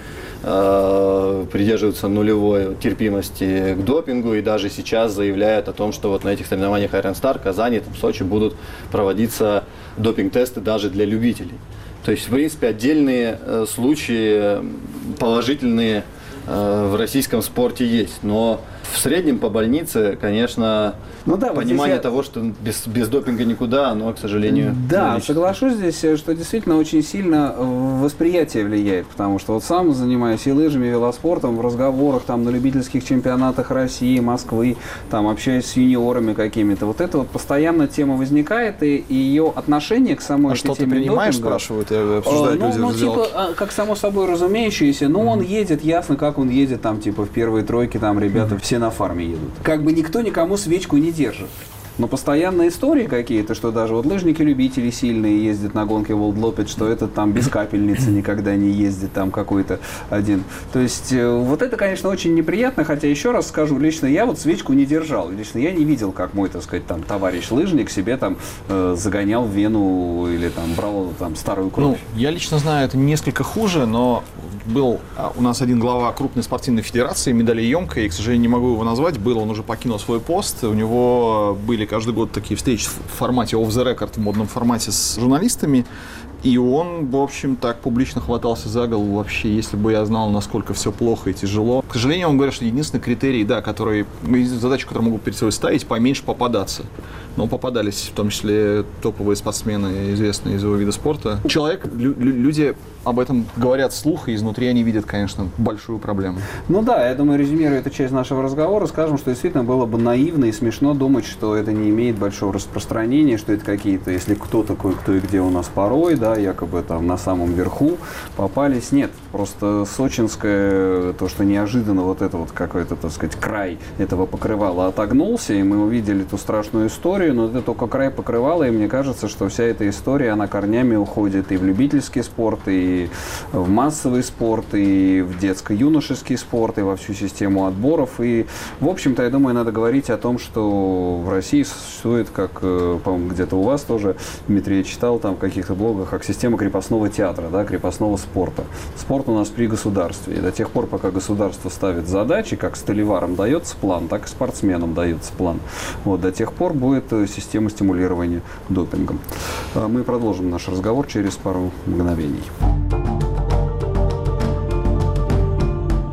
э, придерживаются нулевой терпимости к допингу, и даже сейчас заявляют о том, что вот на этих соревнованиях Iron Star, Казани, там, Сочи будут проводиться допинг-тесты даже для любителей. То есть, в принципе, отдельные э, случаи положительные э, в российском спорте есть, но в среднем по больнице, конечно, ну да, понимание вот того, я... что без, без допинга никуда, оно, к сожалению, да, соглашусь здесь, что действительно очень сильно восприятие влияет, потому что вот сам занимаюсь и лыжами, и велоспортом, в разговорах там на любительских чемпионатах России, Москвы, там общаюсь с юниорами какими-то, вот эта вот постоянно тема возникает, и, и ее отношение к самой а этой что теме ты принимаешь, допинга, спрашивают, и обсуждают ну, люди ну, в типа, как само собой разумеющееся, ну, mm-hmm. он едет, ясно, как он едет, там, типа, в первые тройки, там, ребята, mm-hmm. все на фарме едут. Как бы никто никому свечку не держит. Но постоянные истории какие-то, что даже вот лыжники-любители сильные ездят на гонке World Loped, что этот там без капельницы никогда не ездит, там какой-то один. То есть вот это, конечно, очень неприятно, хотя еще раз скажу, лично я вот свечку не держал, лично я не видел, как мой, так сказать, там товарищ-лыжник себе там э, загонял в вену или там брал там старую кровь. Ну, я лично знаю, это несколько хуже, но был у нас один глава крупной спортивной федерации, медалеемкой, и, к сожалению, не могу его назвать, был, он уже покинул свой пост, у него были каждый год такие встречи в формате off the record, в модном формате с журналистами, и он, в общем, так публично хватался за голову вообще, если бы я знал, насколько все плохо и тяжело. К сожалению, он говорит, что единственный критерий, да, который, задачу, которую могу перед собой ставить, поменьше попадаться. Но попадались в том числе топовые спортсмены, известные из его вида спорта. Человек, лю- люди об этом говорят вслух, и изнутри они видят, конечно, большую проблему. Ну да, я думаю, резюмируя эту часть нашего разговора, скажем, что действительно было бы наивно и смешно думать, что это не имеет большого распространения, что это какие-то, если кто такой, кто и где у нас порой, да, якобы там на самом верху попались. Нет, просто сочинское, то, что неожиданно вот это вот какой-то, так сказать, край этого покрывала отогнулся, и мы увидели ту страшную историю, но это только край покрывала, и мне кажется, что вся эта история, она корнями уходит и в любительский спорт, и в массовый спорт, и в детско-юношеский спорт, и во всю систему отборов. И, в общем-то, я думаю, надо говорить о том, что в России существует, как, по-моему, где-то у вас тоже, Дмитрий, я читал там в каких-то блогах, как система крепостного театра, да, крепостного спорта. Спорт у нас при государстве. И до тех пор, пока государство ставит задачи, как столеварам дается план, так и спортсменам дается план. Вот, до тех пор будет система стимулирования допингом. Мы продолжим наш разговор через пару мгновений.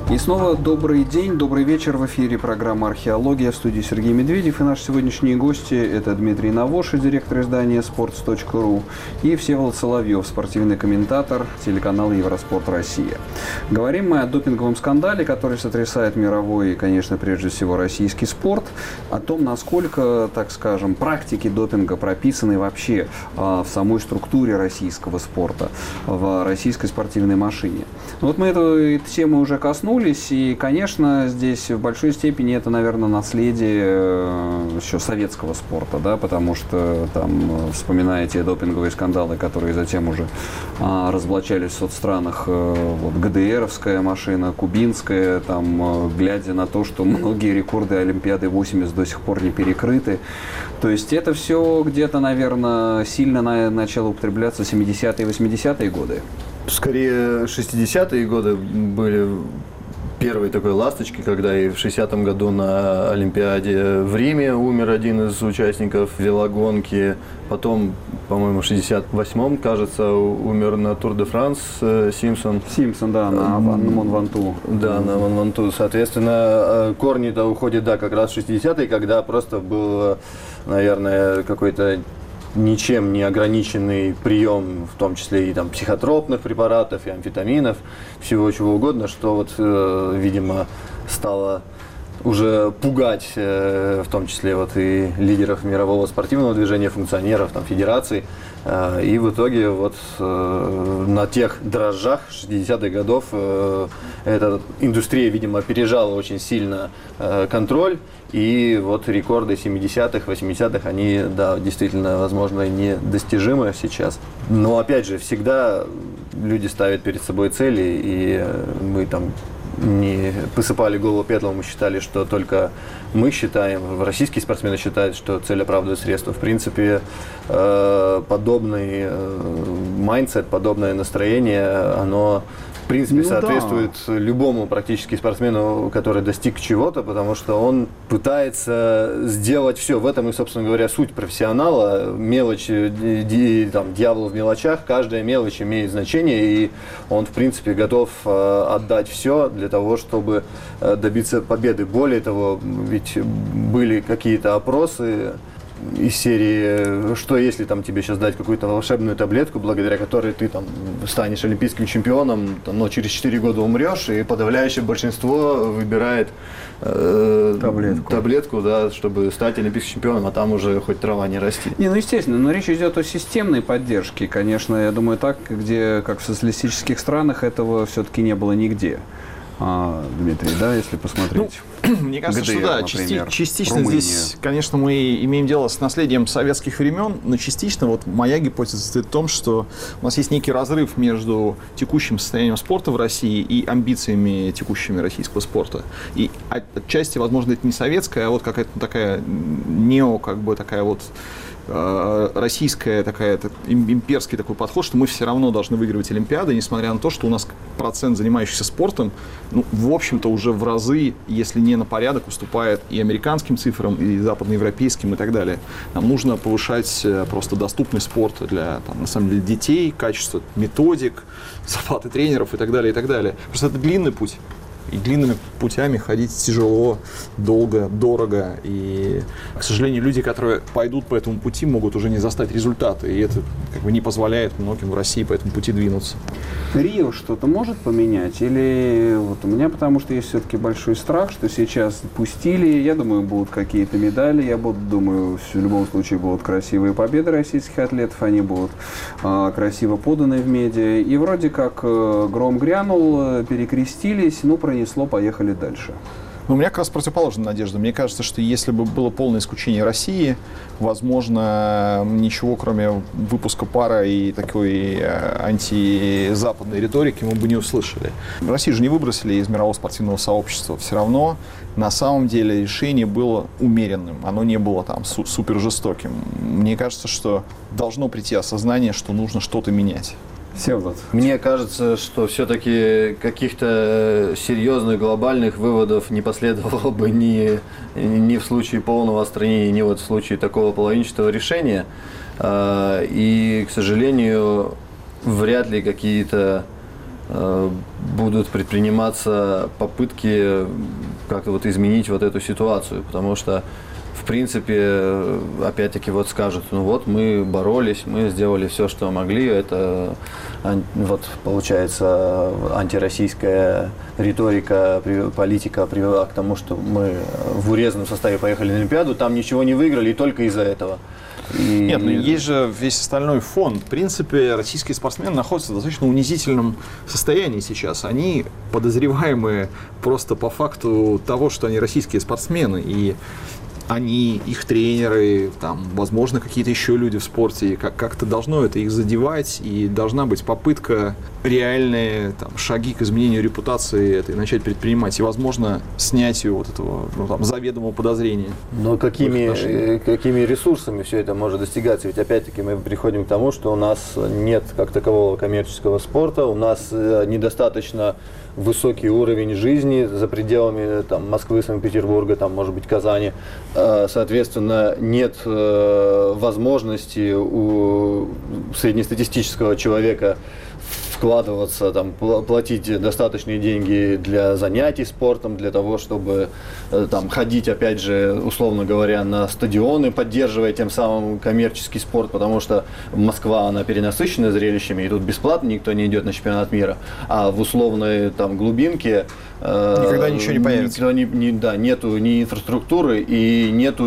И снова добрый день, добрый вечер. В эфире программа «Археология», в студии Сергей Медведев. И наши сегодняшние гости – это Дмитрий Навоши, директор издания спортс точка ру, и Всеволод Соловьев, спортивный комментатор телеканала «Евроспорт Россия». Говорим мы о допинговом скандале, который сотрясает мировой и, конечно, прежде всего российский спорт, о том, насколько, так скажем, практики допинга прописаны вообще в самой структуре российского спорта, в российской спортивной машине. Вот мы эту тему уже коснулись. И, конечно, здесь в большой степени это, наверное, наследие еще советского спорта, да, потому что там вспоминаете допинговые скандалы, которые затем уже а, разоблачались в соцстранах, вот ГДРовская машина, кубинская, там, глядя на то, что многие рекорды Олимпиады восемьдесят до сих пор не перекрыты. То есть это все где-то, наверное, сильно на, начало употребляться в семидесятые и восьмидесятые годы. Скорее, шестидесятые годы были первой такой ласточки, когда и в шестидесятом году на Олимпиаде в Риме умер один из участников велогонки. Потом, по-моему, в шестьдесят восьмом, кажется, умер на Тур де Франс Симпсон. Симпсон, да, на Мон Ванту. Да, на Мон Ванту. Соответственно, корни-то уходят, да, как раз в шестидесятые, когда просто был, наверное, какой-то ничем не ограниченный прием, в том числе и там психотропных препаратов, и амфетаминов, всего чего угодно, что вот, э, видимо, стало уже пугать, э, в том числе вот и лидеров мирового спортивного движения, функционеров, там, федераций. Э, и в итоге вот э, на тех дрожжах шестидесятых годов э, эта индустрия, видимо, опережала очень сильно э, контроль. И вот рекорды семидесятых, восьмидесятых, они, да, действительно, возможно, недостижимы сейчас. Но, опять же, всегда люди ставят перед собой цели, и мы там не посыпали голову пеплом, мы считали, что только мы считаем, российские спортсмены считают, что цель оправдывает средства. В принципе, подобный майндсет, подобное настроение, оно в принципе, ну, соответствует да. любому практически спортсмену, который достиг чего-то, потому что он пытается сделать все. В этом и, собственно говоря, суть профессионала. Мелочь, ди, там, дьявол в мелочах, каждая мелочь имеет значение, и он, в принципе, готов э, отдать все для того, чтобы э, добиться победы. Более того, ведь были какие-то опросы из серии, что если там тебе сейчас дать какую-то волшебную таблетку, благодаря которой ты там станешь олимпийским чемпионом, там, но через четыре года умрешь, и подавляющее большинство выбирает э, таблетку, таблетку да, чтобы стать олимпийским чемпионом, а там уже хоть трава не расти. Не, ну естественно, но речь идет о системной поддержке, конечно, я думаю, так, где, как в социалистических странах, этого все-таки не было нигде. А, Дмитрий, да, если посмотреть. Ну, мне кажется, ГДР, что да, например, части, частично Румыния. Здесь, конечно, мы имеем дело с наследием советских времен, но частично вот моя гипотеза состоит в том, что у нас есть некий разрыв между текущим состоянием спорта в России и амбициями текущими российского спорта. И отчасти, возможно, это не советская, а вот какая-то такая нео, как бы такая вот российская такая, имперский такой подход, что мы все равно должны выигрывать Олимпиады, несмотря на то, что у нас процент занимающихся спортом, ну, в общем-то, уже в разы, если не на порядок, уступает и американским цифрам, и западноевропейским, и так далее. Нам нужно повышать просто доступный спорт для, там, на самом деле, детей, качество методик, зарплаты тренеров и так далее, и так далее. Просто это длинный путь. И длинными путями ходить тяжело, долго, дорого. И, к сожалению, люди, которые пойдут по этому пути, могут уже не застать результаты. И это как бы не позволяет многим в России по этому пути двинуться. Рио что-то может поменять? Или вот у меня, потому что есть все-таки большой страх, что сейчас пустили, я думаю, будут какие-то медали, я буду, думаю, в любом случае будут красивые победы российских атлетов, они будут а, красиво поданы в медиа. И вроде как а, гром грянул, перекрестились, ну, пронесло, поехали дальше. Но у меня как раз противоположная надежда. Мне кажется, что если бы было полное исключение России, возможно, ничего, кроме выпуска пара и такой антизападной риторики, мы бы не услышали. Россию же не выбросили из мирового спортивного сообщества. Все равно, на самом деле, решение было умеренным. Оно не было там су- супер жестоким. Мне кажется, что должно прийти осознание, что нужно что-то менять. Всеволод. Мне кажется, что все-таки каких-то серьезных глобальных выводов не последовало бы ни, ни в случае полного отстранения, ни вот в случае такого половинчатого решения. И, к сожалению, вряд ли какие-то будут предприниматься попытки как-то вот изменить вот эту ситуацию, потому что в принципе, опять-таки вот скажут, ну вот мы боролись, мы сделали все, что могли, это вот получается антироссийская риторика, политика привела к тому, что мы в урезанном составе поехали на Олимпиаду, там ничего не выиграли и только из-за этого. И... Нет, ну есть же весь остальной фон. В принципе, российские спортсмены находятся в достаточно унизительном состоянии сейчас. Они подозреваемые просто по факту того, что они российские спортсмены. И они, их тренеры, там, возможно, какие-то еще люди в спорте, как- как-то должно это их задевать, и должна быть попытка реальные там, шаги к изменению репутации этой начать предпринимать, и, возможно, снятию вот этого ну, там, заведомого подозрения. Но какими, какими ресурсами все это может достигаться? Ведь, опять-таки, мы приходим к тому, что у нас нет как такового коммерческого спорта, у нас недостаточно высокий уровень жизни за пределами там, Москвы, Санкт-Петербурга, там, может быть, Казани. Соответственно, нет возможности у среднестатистического человека вкладываться, там, платить достаточные деньги для занятий спортом, для того, чтобы там, ходить, опять же, условно говоря, на стадионы, поддерживая тем самым коммерческий спорт, потому что Москва, она перенасыщена зрелищами, и тут бесплатно никто не идет на чемпионат мира, а в условной там, глубинке никогда э, ничего не появится. Не, не, да, нету ни инфраструктуры и нету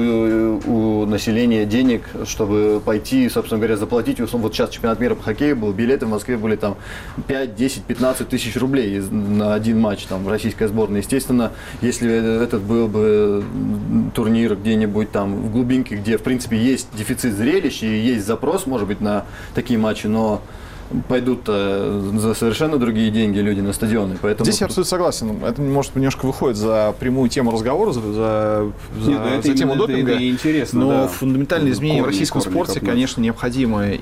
у населения денег, чтобы пойти, собственно говоря, заплатить. Вот сейчас чемпионат мира по хоккею был, билеты в Москве были там пять, десять, пятнадцать тысяч рублей на один матч там, в российской сборной. Естественно, если этот был бы турнир где-нибудь там в глубинке, где, в принципе, есть дефицит зрелищ и есть запрос, может быть, на такие матчи, но пойдут за совершенно другие деньги люди на стадионы. Поэтому... Здесь я абсолютно согласен. Это, может, немножко выходит за прямую тему разговора, за, за, Нет, за, это за тему именно, допинга. Это, это интересно, но да. фундаментальные изменения корни, в российском корни, спорте, копнуть. конечно, необходимы.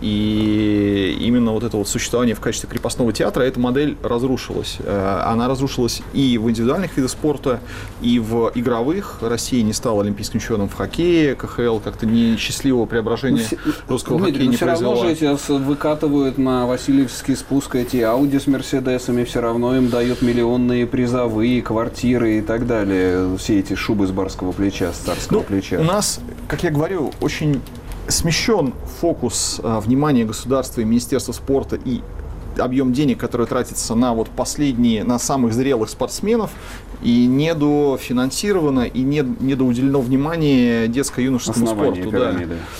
И именно вот это вот существование в качестве крепостного театра, эта модель разрушилась. Она разрушилась и в индивидуальных видах спорта, и в игровых. Россия не стала олимпийским чемпионом в хоккее. ка ха эл как-то несчастливого преображения ну, русского Дмитрий, хоккея не все произвела. равно же эти выкатывают на Васильевский спуск эти Ауди с Мерседесами, все равно им дают миллионные призовые, квартиры и так далее. Все эти шубы с барского плеча, с царского ну, плеча. У нас, как я говорю, очень смещен фокус а, внимания государства и Министерства спорта и объем денег, который тратится на вот последние, на самых зрелых спортсменов, и недофинансировано, и не, недоуделено внимание детско-юношескому спорту. Да.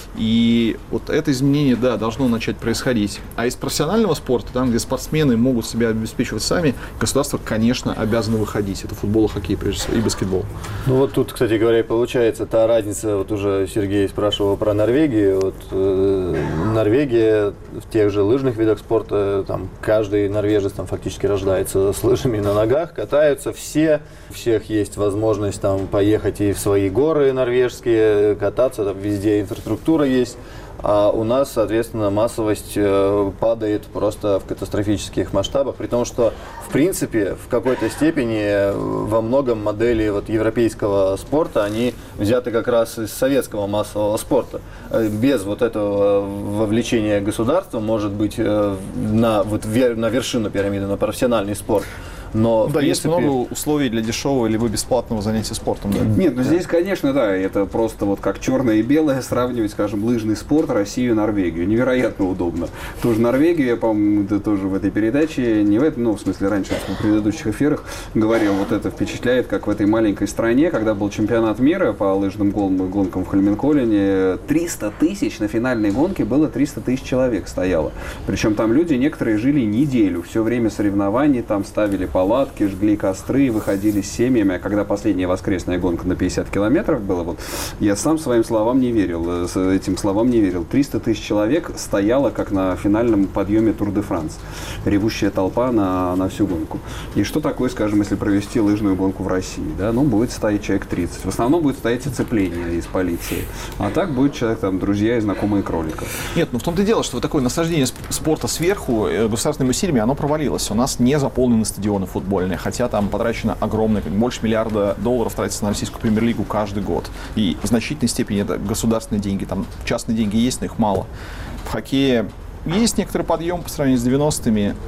И вот это изменение, да, должно начать происходить. А из профессионального спорта, там, где спортсмены могут себя обеспечивать сами, государство, конечно, обязано выходить. Это футбол, хоккей, прежде всего, и баскетбол. Ну вот тут, кстати говоря, и получается та разница, вот уже Сергей спрашивал про Норвегию. Вот, э, Норвегия в тех же лыжных видах спорта, там, каждый норвежец там фактически рождается с лыжами на ногах, катаются все, у всех есть возможность там поехать и в свои горы норвежские, кататься, там везде инфраструктура есть. А у нас, соответственно, массовость падает просто в катастрофических масштабах, при том, что, в принципе, в какой-то степени во многом модели вот европейского спорта, они взяты как раз из советского массового спорта. Без вот этого вовлечения государства, может быть, на, вот, на вершину пирамиды, на профессиональный спорт. Но, да, принципе... есть много условий для дешевого либо бесплатного занятия спортом. Да. Нет, ну здесь, конечно, да, это просто вот как черное и белое сравнивать, скажем, лыжный спорт, Россию и Норвегию. Невероятно удобно. Тоже Норвегию, я, по-моему, да, тоже в этой передаче, не в этом, ну, в смысле, раньше в предыдущих эфирах говорил, вот это впечатляет, как в этой маленькой стране, когда был чемпионат мира по лыжным гонкам в Холменколлине, триста тысяч на финальной гонке было триста тысяч человек стояло. Причем там люди, некоторые жили неделю, все время соревнований, там ставили по палатки, жгли костры, выходили с семьями. А когда последняя воскресная гонка на пятьдесят километров была, вот, я сам своим словам не верил, с этим словам не верил. триста тысяч человек стояло, как на финальном подъеме Тур-де-Франс. Ревущая толпа на, на всю гонку. И что такое, скажем, если провести лыжную гонку в России? Да? Ну, будет стоять человек тридцать. В основном будет стоять оцепление из полиции. А так будет человек, там, друзья и знакомые кроликов. Нет, ну в том-то и дело, что вот такое насаждение спорта сверху государственными усилиями, оно провалилось. У нас не заполнены стадионы футбольные, хотя там потрачено огромное, больше миллиарда долларов тратится на российскую премьер-лигу каждый год. И в значительной степени это государственные деньги, там частные деньги есть, но их мало. В хоккее есть некоторый подъем по сравнению с девяностыми.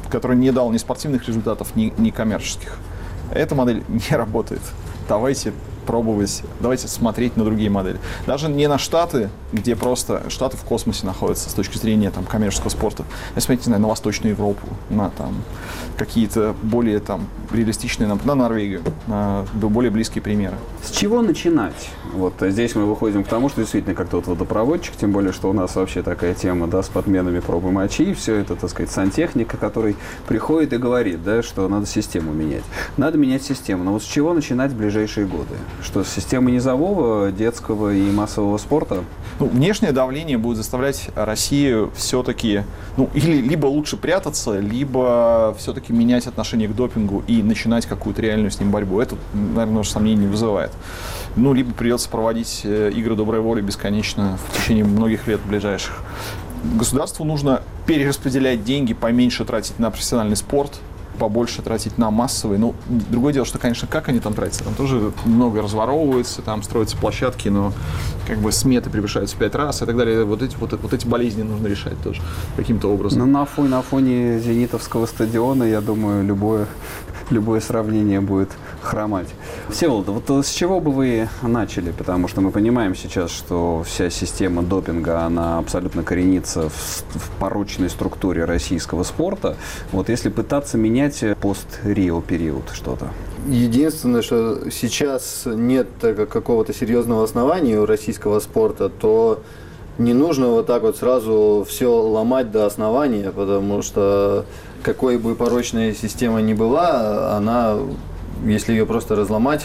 который не дал ни спортивных результатов, ни, ни коммерческих. Эта модель не работает. Давайте пробовать, давайте смотреть на другие модели. Даже не на Штаты, где просто Штаты в космосе находятся с точки зрения там, коммерческого спорта. Я смотрите, не знаю, на Восточную Европу, на там, какие-то более там, реалистичные, на, на Норвегию, на более близкие примеры. С чего начинать? Вот здесь мы выходим к тому, что действительно как-то вот водопроводчик, тем более, что у нас вообще такая тема, да, с подменами пробы мочи, все это, так сказать, сантехника, который приходит и говорит, да, что надо систему менять. Надо менять систему, но вот с чего начинать в ближайшие годы? Что, с системы низового, детского и массового спорта? Ну, внешнее давление будет заставлять Россию все-таки, ну, или либо лучше прятаться, либо все-таки менять отношение к допингу и начинать какую-то реальную с ним борьбу. Это, наверное, уже сомнений не вызывает. Ну, либо придется проводить игры доброй воли бесконечно в течение многих лет ближайших. Государству нужно перераспределять деньги, поменьше тратить на профессиональный спорт, побольше тратить на массовый. Ну, другое дело, что, конечно, как они там тратятся. Там тоже много разворовывается, там строятся площадки, но как бы сметы превышаются в пять раз и так далее. Вот эти, вот, вот эти болезни нужно решать тоже каким-то образом. Но на фоне, на фоне Зенитовского стадиона, я думаю, любое, любое сравнение будет хромать. Всеволод, вот с чего бы вы начали? Потому что мы понимаем сейчас, что вся система допинга, она абсолютно коренится в, в порочной структуре российского спорта. Вот если пытаться менять пост-Рио период что-то. Единственное, что сейчас нет какого-то серьезного основания у российского спорта, то не нужно вот так вот сразу все ломать до основания, потому что какой бы порочная система ни была, она, если ее просто разломать,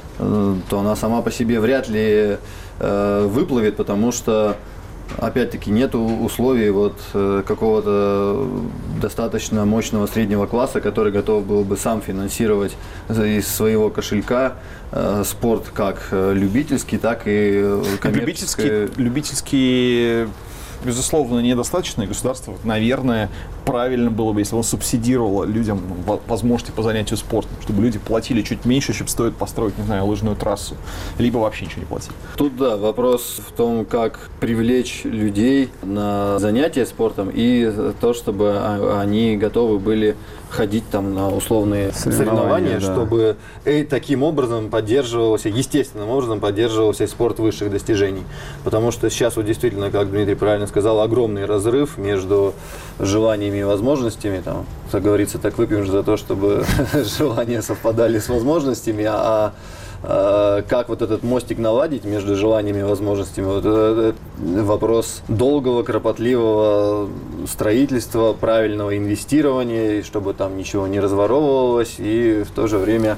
то она сама по себе вряд ли э, выплывет, потому что опять-таки нету условий вот какого-то достаточно мощного среднего класса, который готов был бы сам финансировать из своего кошелька э, спорт как любительский, так и коммерческий. Любительский, любительский, безусловно, недостаточно. И государство, наверное, правильно было бы, если он субсидировало людям возможности по занятию спортом, чтобы люди платили чуть меньше, чем стоит построить, не знаю, лыжную трассу, либо вообще ничего не платить. Тут, да, вопрос в том, как привлечь людей на занятия спортом и то, чтобы они готовы были ходить там на условные соревнования, соревнования да. чтобы и таким образом поддерживался, естественным образом поддерживался спорт высших достижений. Потому что сейчас вот действительно, как Дмитрий правильно сказал, огромный разрыв между желаниями и возможностями. Там, как говорится, так выпьем же за то, чтобы желания совпадали с возможностями, а как вот этот мостик наладить между желаниями и возможностями, вот это вопрос долгого, кропотливого строительства, правильного инвестирования, чтобы там ничего не разворовывалось, и в то же время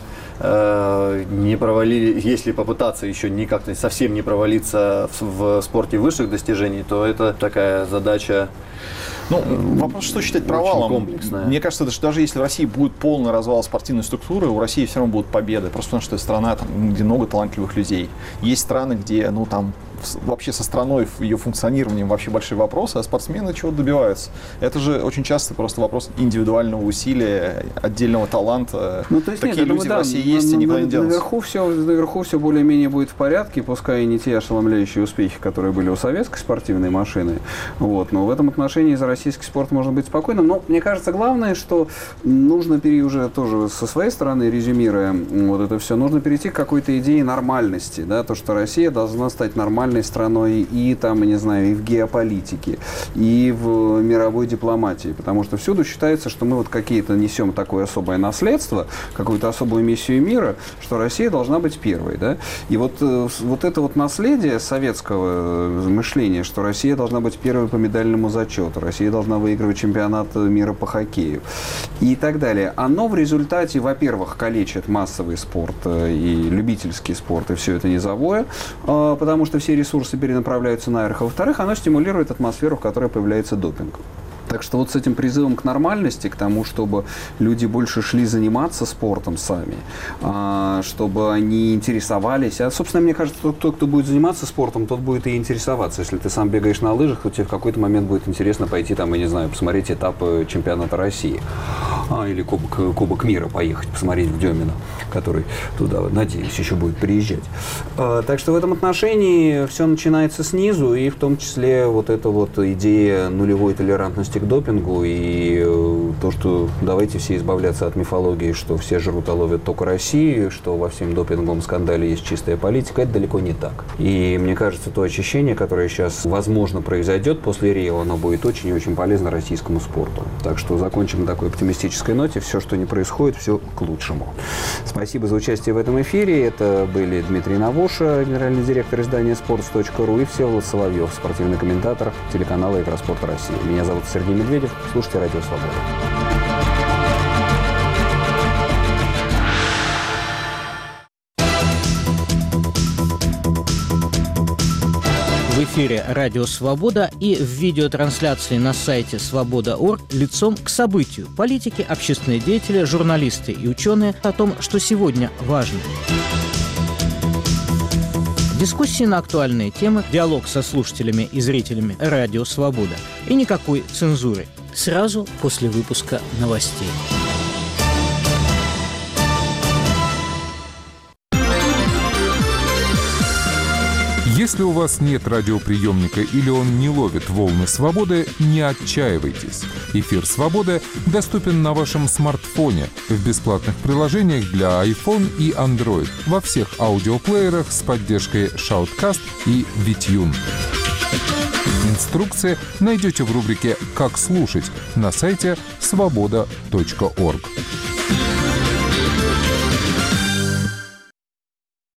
э, не провалили, если попытаться еще никак совсем не провалиться в, в спорте высших достижений, то это такая задача. Ну, вопрос, что считать провалом. Мне кажется, что даже если в России будет полный развал спортивной структуры, у России все равно будут победы. Просто потому, что это страна, там, где много талантливых людей. Есть страны, где, ну, там, вообще со страной, ее функционированием вообще большие вопросы, а спортсмены чего добиваются. Это же очень часто просто вопрос индивидуального усилия, отдельного таланта. Ну, то есть, Такие нет, люди думаю, в России да, есть, на, и никуда на, не делаются. Наверху все, наверху все более-менее будет в порядке, пускай и не те ошеломляющие успехи, которые были у советской спортивной машины. Вот, но в этом отношении за российский спорт можно быть спокойным. Но мне кажется, главное, что нужно перейти уже тоже со своей стороны, резюмируя вот это все, нужно перейти к какой-то идее нормальности, да, то, что Россия должна стать нормальной страной и там, не знаю, и в геополитике, и в мировой дипломатии, потому что всюду считается, что мы вот какие-то несем такое особое наследство, какую-то особую миссию мира, что Россия должна быть первой, да, и вот, вот это вот наследие советского мышления, что Россия должна быть первой по медальному зачету, Россия должна выигрывать чемпионат мира по хоккею и так далее, оно в результате, во-первых, калечит массовый спорт и любительский спорт, и все это низовое, потому что все ресурсы перенаправляются наверх, а во-вторых, оно стимулирует атмосферу, в которой появляется допинг. Так что вот с этим призывом к нормальности, к тому, чтобы люди больше шли заниматься спортом сами, чтобы они интересовались. А, собственно, мне кажется, тот, тот, кто будет заниматься спортом, тот будет и интересоваться. Если ты сам бегаешь на лыжах, то тебе в какой-то момент будет интересно пойти, там, я не знаю, посмотреть этап чемпионата России. а, или Кубок, Кубок мира поехать посмотреть в Демино, который туда, надеюсь, еще будет приезжать. А, так что в этом отношении все начинается снизу, и в том числе вот эта вот идея нулевой толерантности к допингу и э, то, что давайте все избавляться от мифологии, что все жрут, а ловят только Россию, что во всем допинговом скандале есть чистая политика, это далеко не так. И мне кажется, то очищение, которое сейчас, возможно, произойдет после Рио, оно будет очень и очень полезно российскому спорту. Так что закончим на такой оптимистической ноте. Все, что не происходит, все к лучшему. Спасибо за участие в этом эфире. Это были Дмитрий Навоша, генеральный директор издания спортс точка ру, и Всеволод Соловьев, спортивный комментатор телеканала «Игроспорт России». Меня зовут Сергей Медведев. Слушайте «Радио Свобода». В эфире «Радио Свобода» и в видеотрансляции на сайте свобода точка орг лицом к событию. Политики, общественные деятели, журналисты и ученые о том, что сегодня важно. Дискуссии на актуальные темы, диалог со слушателями и зрителями «Радио Свобода» и никакой цензуры. Сразу после выпуска новостей. Если у вас нет радиоприемника или он не ловит волны свободы, не отчаивайтесь. Эфир «Свобода» доступен на вашем смартфоне в бесплатных приложениях для iPhone и Android во всех аудиоплеерах с поддержкой Shoutcast и Витюн. Инструкции найдете в рубрике «Как слушать» на сайте свобода точка орг.